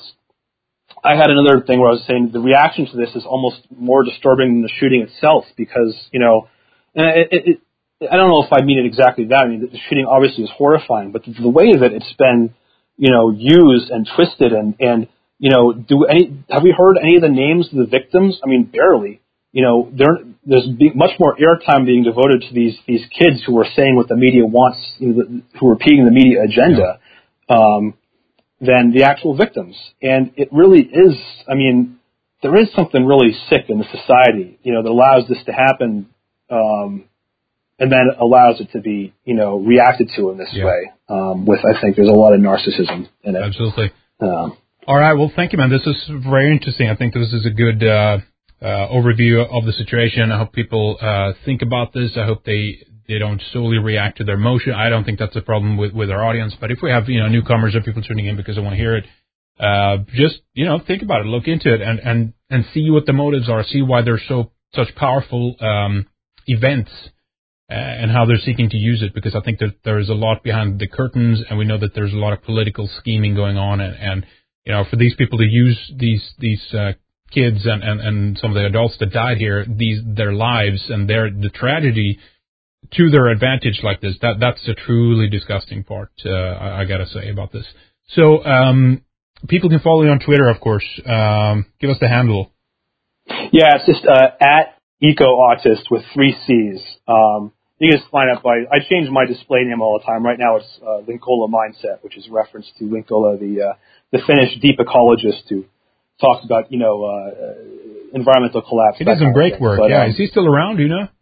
Speaker 2: I had another thing where I was saying the reaction to this is almost more disturbing than the shooting itself, because you know, and it, it, it, I don't know if I mean it exactly that. I mean, the shooting obviously is horrifying, but the, the way that it's been, you know, used and twisted and and you know, do any have we heard any of the names of the victims? I mean, barely. You know, there, there's be, much more airtime being devoted to these these kids who are saying what the media wants, you know, the, who are repeating the media agenda, yeah. um, than the actual victims. And it really is, I mean, there is something really sick in the society, you know, that allows this to happen, um, and then allows it to be, you know, reacted to in this
Speaker 1: yeah.
Speaker 2: way. Um, with, I think, there's a lot of narcissism in it.
Speaker 1: Absolutely.
Speaker 2: Um,
Speaker 1: All right. Well, thank you, man. This is very interesting. I think this is a good. Uh, Uh, overview of the situation. I hope people uh, think about this. I hope they, they don't solely react to their emotion. I don't think that's a problem with, with our audience. But if we have you know newcomers or people tuning in because they want to hear it, uh, just, you know, think about it, look into it, and, and, and see what the motives are, see why they're so such powerful um, events uh, and how they're seeking to use it, because I think that there is a lot behind the curtains, and we know that there's a lot of political scheming going on, and, and you know, for these people to use these these uh, kids and, and, and some of the adults that died here, these their lives and their the tragedy to their advantage like this, that that's the truly disgusting part, uh, I, I gotta say about this. So, um, people can follow you on Twitter, of course. Um, give us the handle.
Speaker 2: Yeah, it's just uh, at EcoAutist with three C's. Um, you can just sign up by, I change my display name all the time. Right now it's uh, Linkola Mindset, which is a reference to Linkola, the uh, the Finnish deep ecologist who talks about, you know, uh, environmental collapse.
Speaker 1: He does some great work, but, yeah. Um, is he still around, do you know?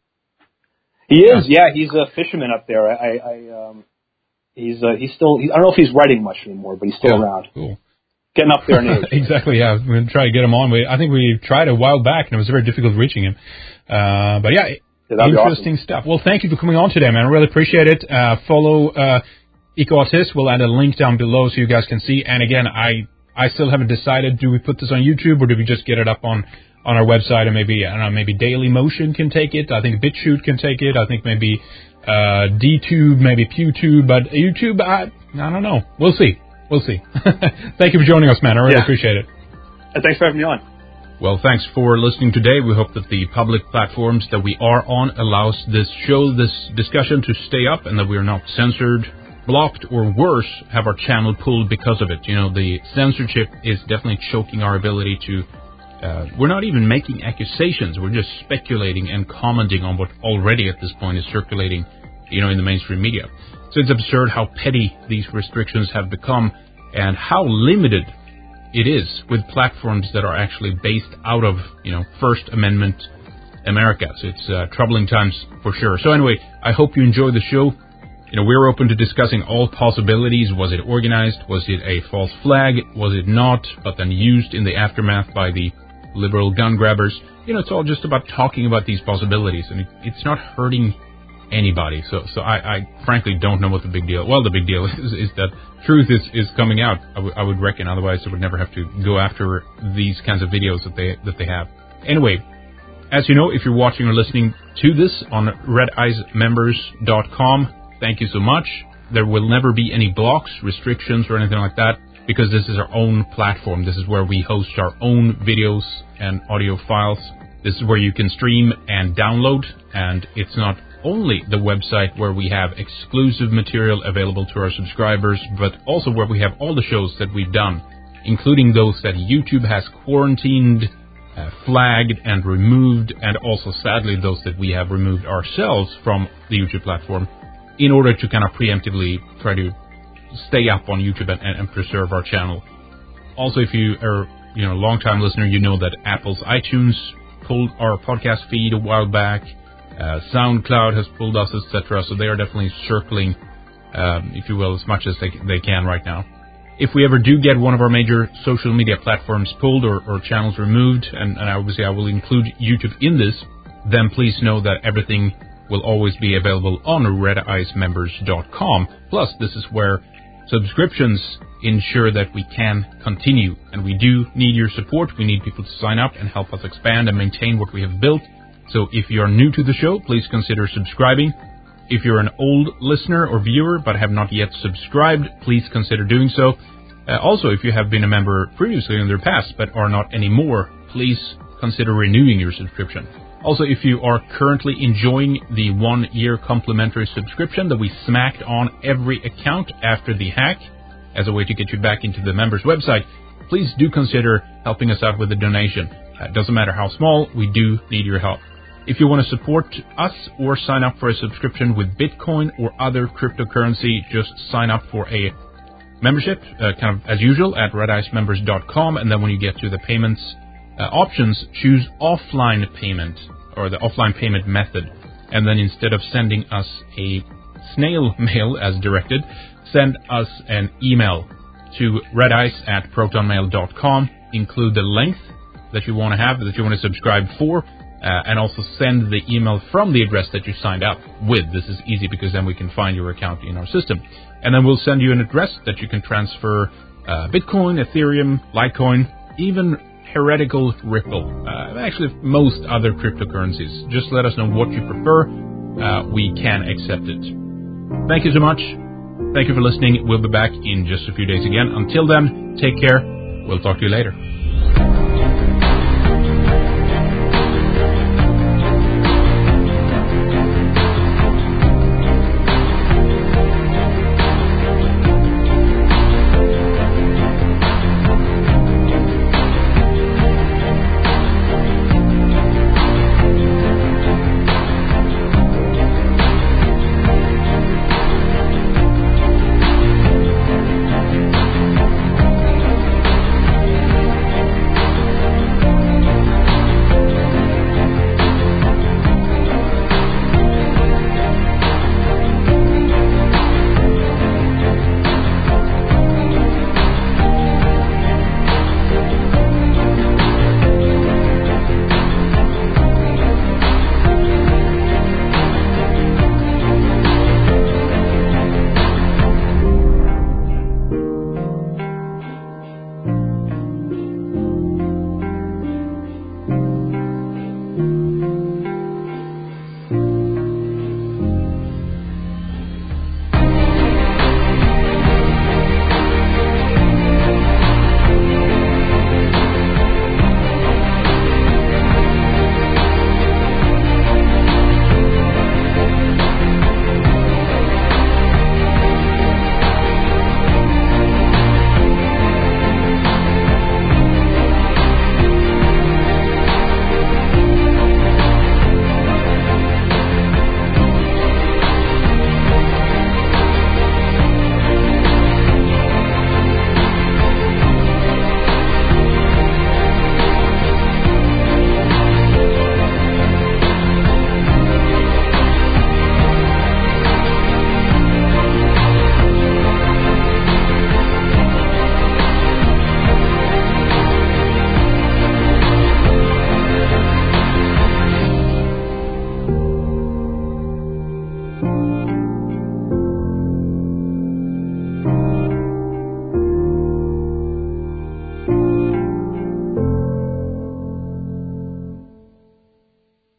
Speaker 2: He is, yeah. He's a fisherman up there. I, I um, he's uh, he's still. He, I don't know if he's writing much anymore, but he's still
Speaker 1: yeah,
Speaker 2: around.
Speaker 1: Cool.
Speaker 2: Getting up there in age.
Speaker 1: Exactly. Yeah, we're gonna try to get him on. We, I think we tried a while back, and it was very difficult reaching him. Uh, but yeah, yeah interesting awesome. stuff. Well, thank you for coming on today, man. I really appreciate it. Uh, follow uh, EcoAutist. We'll add a link down below so you guys can see. And again, I I still haven't decided. Do we put this on YouTube or do we just get it up on? on our website, and maybe, I don't know, maybe Daily Motion can take it. I think BitChute can take it. I think maybe uh, DTube, maybe PewTube, but YouTube, I, I don't know. We'll see. We'll see. Thank you for joining us, man. I really yeah. appreciate it.
Speaker 2: And thanks for having me on.
Speaker 1: Well, thanks for listening today. We hope that the public platforms that we are on allows this show, this discussion to stay up, and that we are not censored, blocked, or worse, have our channel pulled because of it. You know, the censorship is definitely choking our ability to Uh, we're not even making accusations. We're just speculating and commenting on what already at this point is circulating, you know, in the mainstream media. So it's absurd how petty these restrictions have become and how limited it is with platforms that are actually based out of, you know, First Amendment America. So it's uh, troubling times for sure. So anyway, I hope you enjoy the show. You know, we're open to discussing all possibilities. Was it organized? Was it a false flag? Was it not, but then used in the aftermath by the liberal gun grabbers? You know, it's all just about talking about these possibilities, and it, it's not hurting anybody. So, so I, I frankly don't know what the big deal. Well, the big deal is, is that truth is, is coming out. I, w- I would reckon. Otherwise, they would never have to go after these kinds of videos that they that they have. Anyway, as you know, if you're watching or listening to this on red eyes members dot com, thank you so much. There will never be any blocks, restrictions, or anything like that, because this is our own platform. This is where we host our own videos and audio files. This is where you can stream and download, and it's not only the website where we have exclusive material available to our subscribers, but also where we have all the shows that we've done, including those that YouTube has quarantined, uh, flagged, and removed, and also, sadly, those that we have removed ourselves from the YouTube platform in order to kind of preemptively try to stay up on YouTube and, and preserve our channel. Also, if you are, you know, a long-time listener, you know that Apple's iTunes pulled our podcast feed a while back. Uh, SoundCloud has pulled us, et cetera. So they are definitely circling, um, if you will, as much as they they can right now. If we ever do get one of our major social media platforms pulled or, or channels removed, and, and obviously I will include YouTube in this, then please know that everything will always be available on red eyes members dot com. Plus, this is where subscriptions ensure that we can continue, and we do need your support. We need people to sign up and help us expand and maintain what we have built. So if you're new to the show, please consider subscribing. If you're an old listener or viewer but have not yet subscribed, please consider doing so. Uh, also, if you have been a member previously in the past but are not anymore, please consider renewing your subscription. Also, if you are currently enjoying the one-year complimentary subscription that we smacked on every account after the hack as a way to get you back into the members' website, please do consider helping us out with a donation. It uh, doesn't matter how small, we do need your help. If you want to support us or sign up for a subscription with Bitcoin or other cryptocurrency, just sign up for a membership, uh, kind of as usual, at red eyes members dot com, and then when you get to the payments Uh, options, choose offline payment, or the offline payment method, and then instead of sending us a snail mail as directed, send us an email to redice at protonmail dot com, include the length that you want to have, that you want to subscribe for, uh, and also send the email from the address that you signed up with. This is easy because then we can find your account in our system. And then we'll send you an address that you can transfer uh, Bitcoin, Ethereum, Litecoin, even heretical Ripple, uh, actually most other cryptocurrencies. Just let us know what you prefer. Uh, we can accept it. Thank you so much. Thank you for listening. We'll be back in just a few days again. Until then, take care. We'll talk to you later.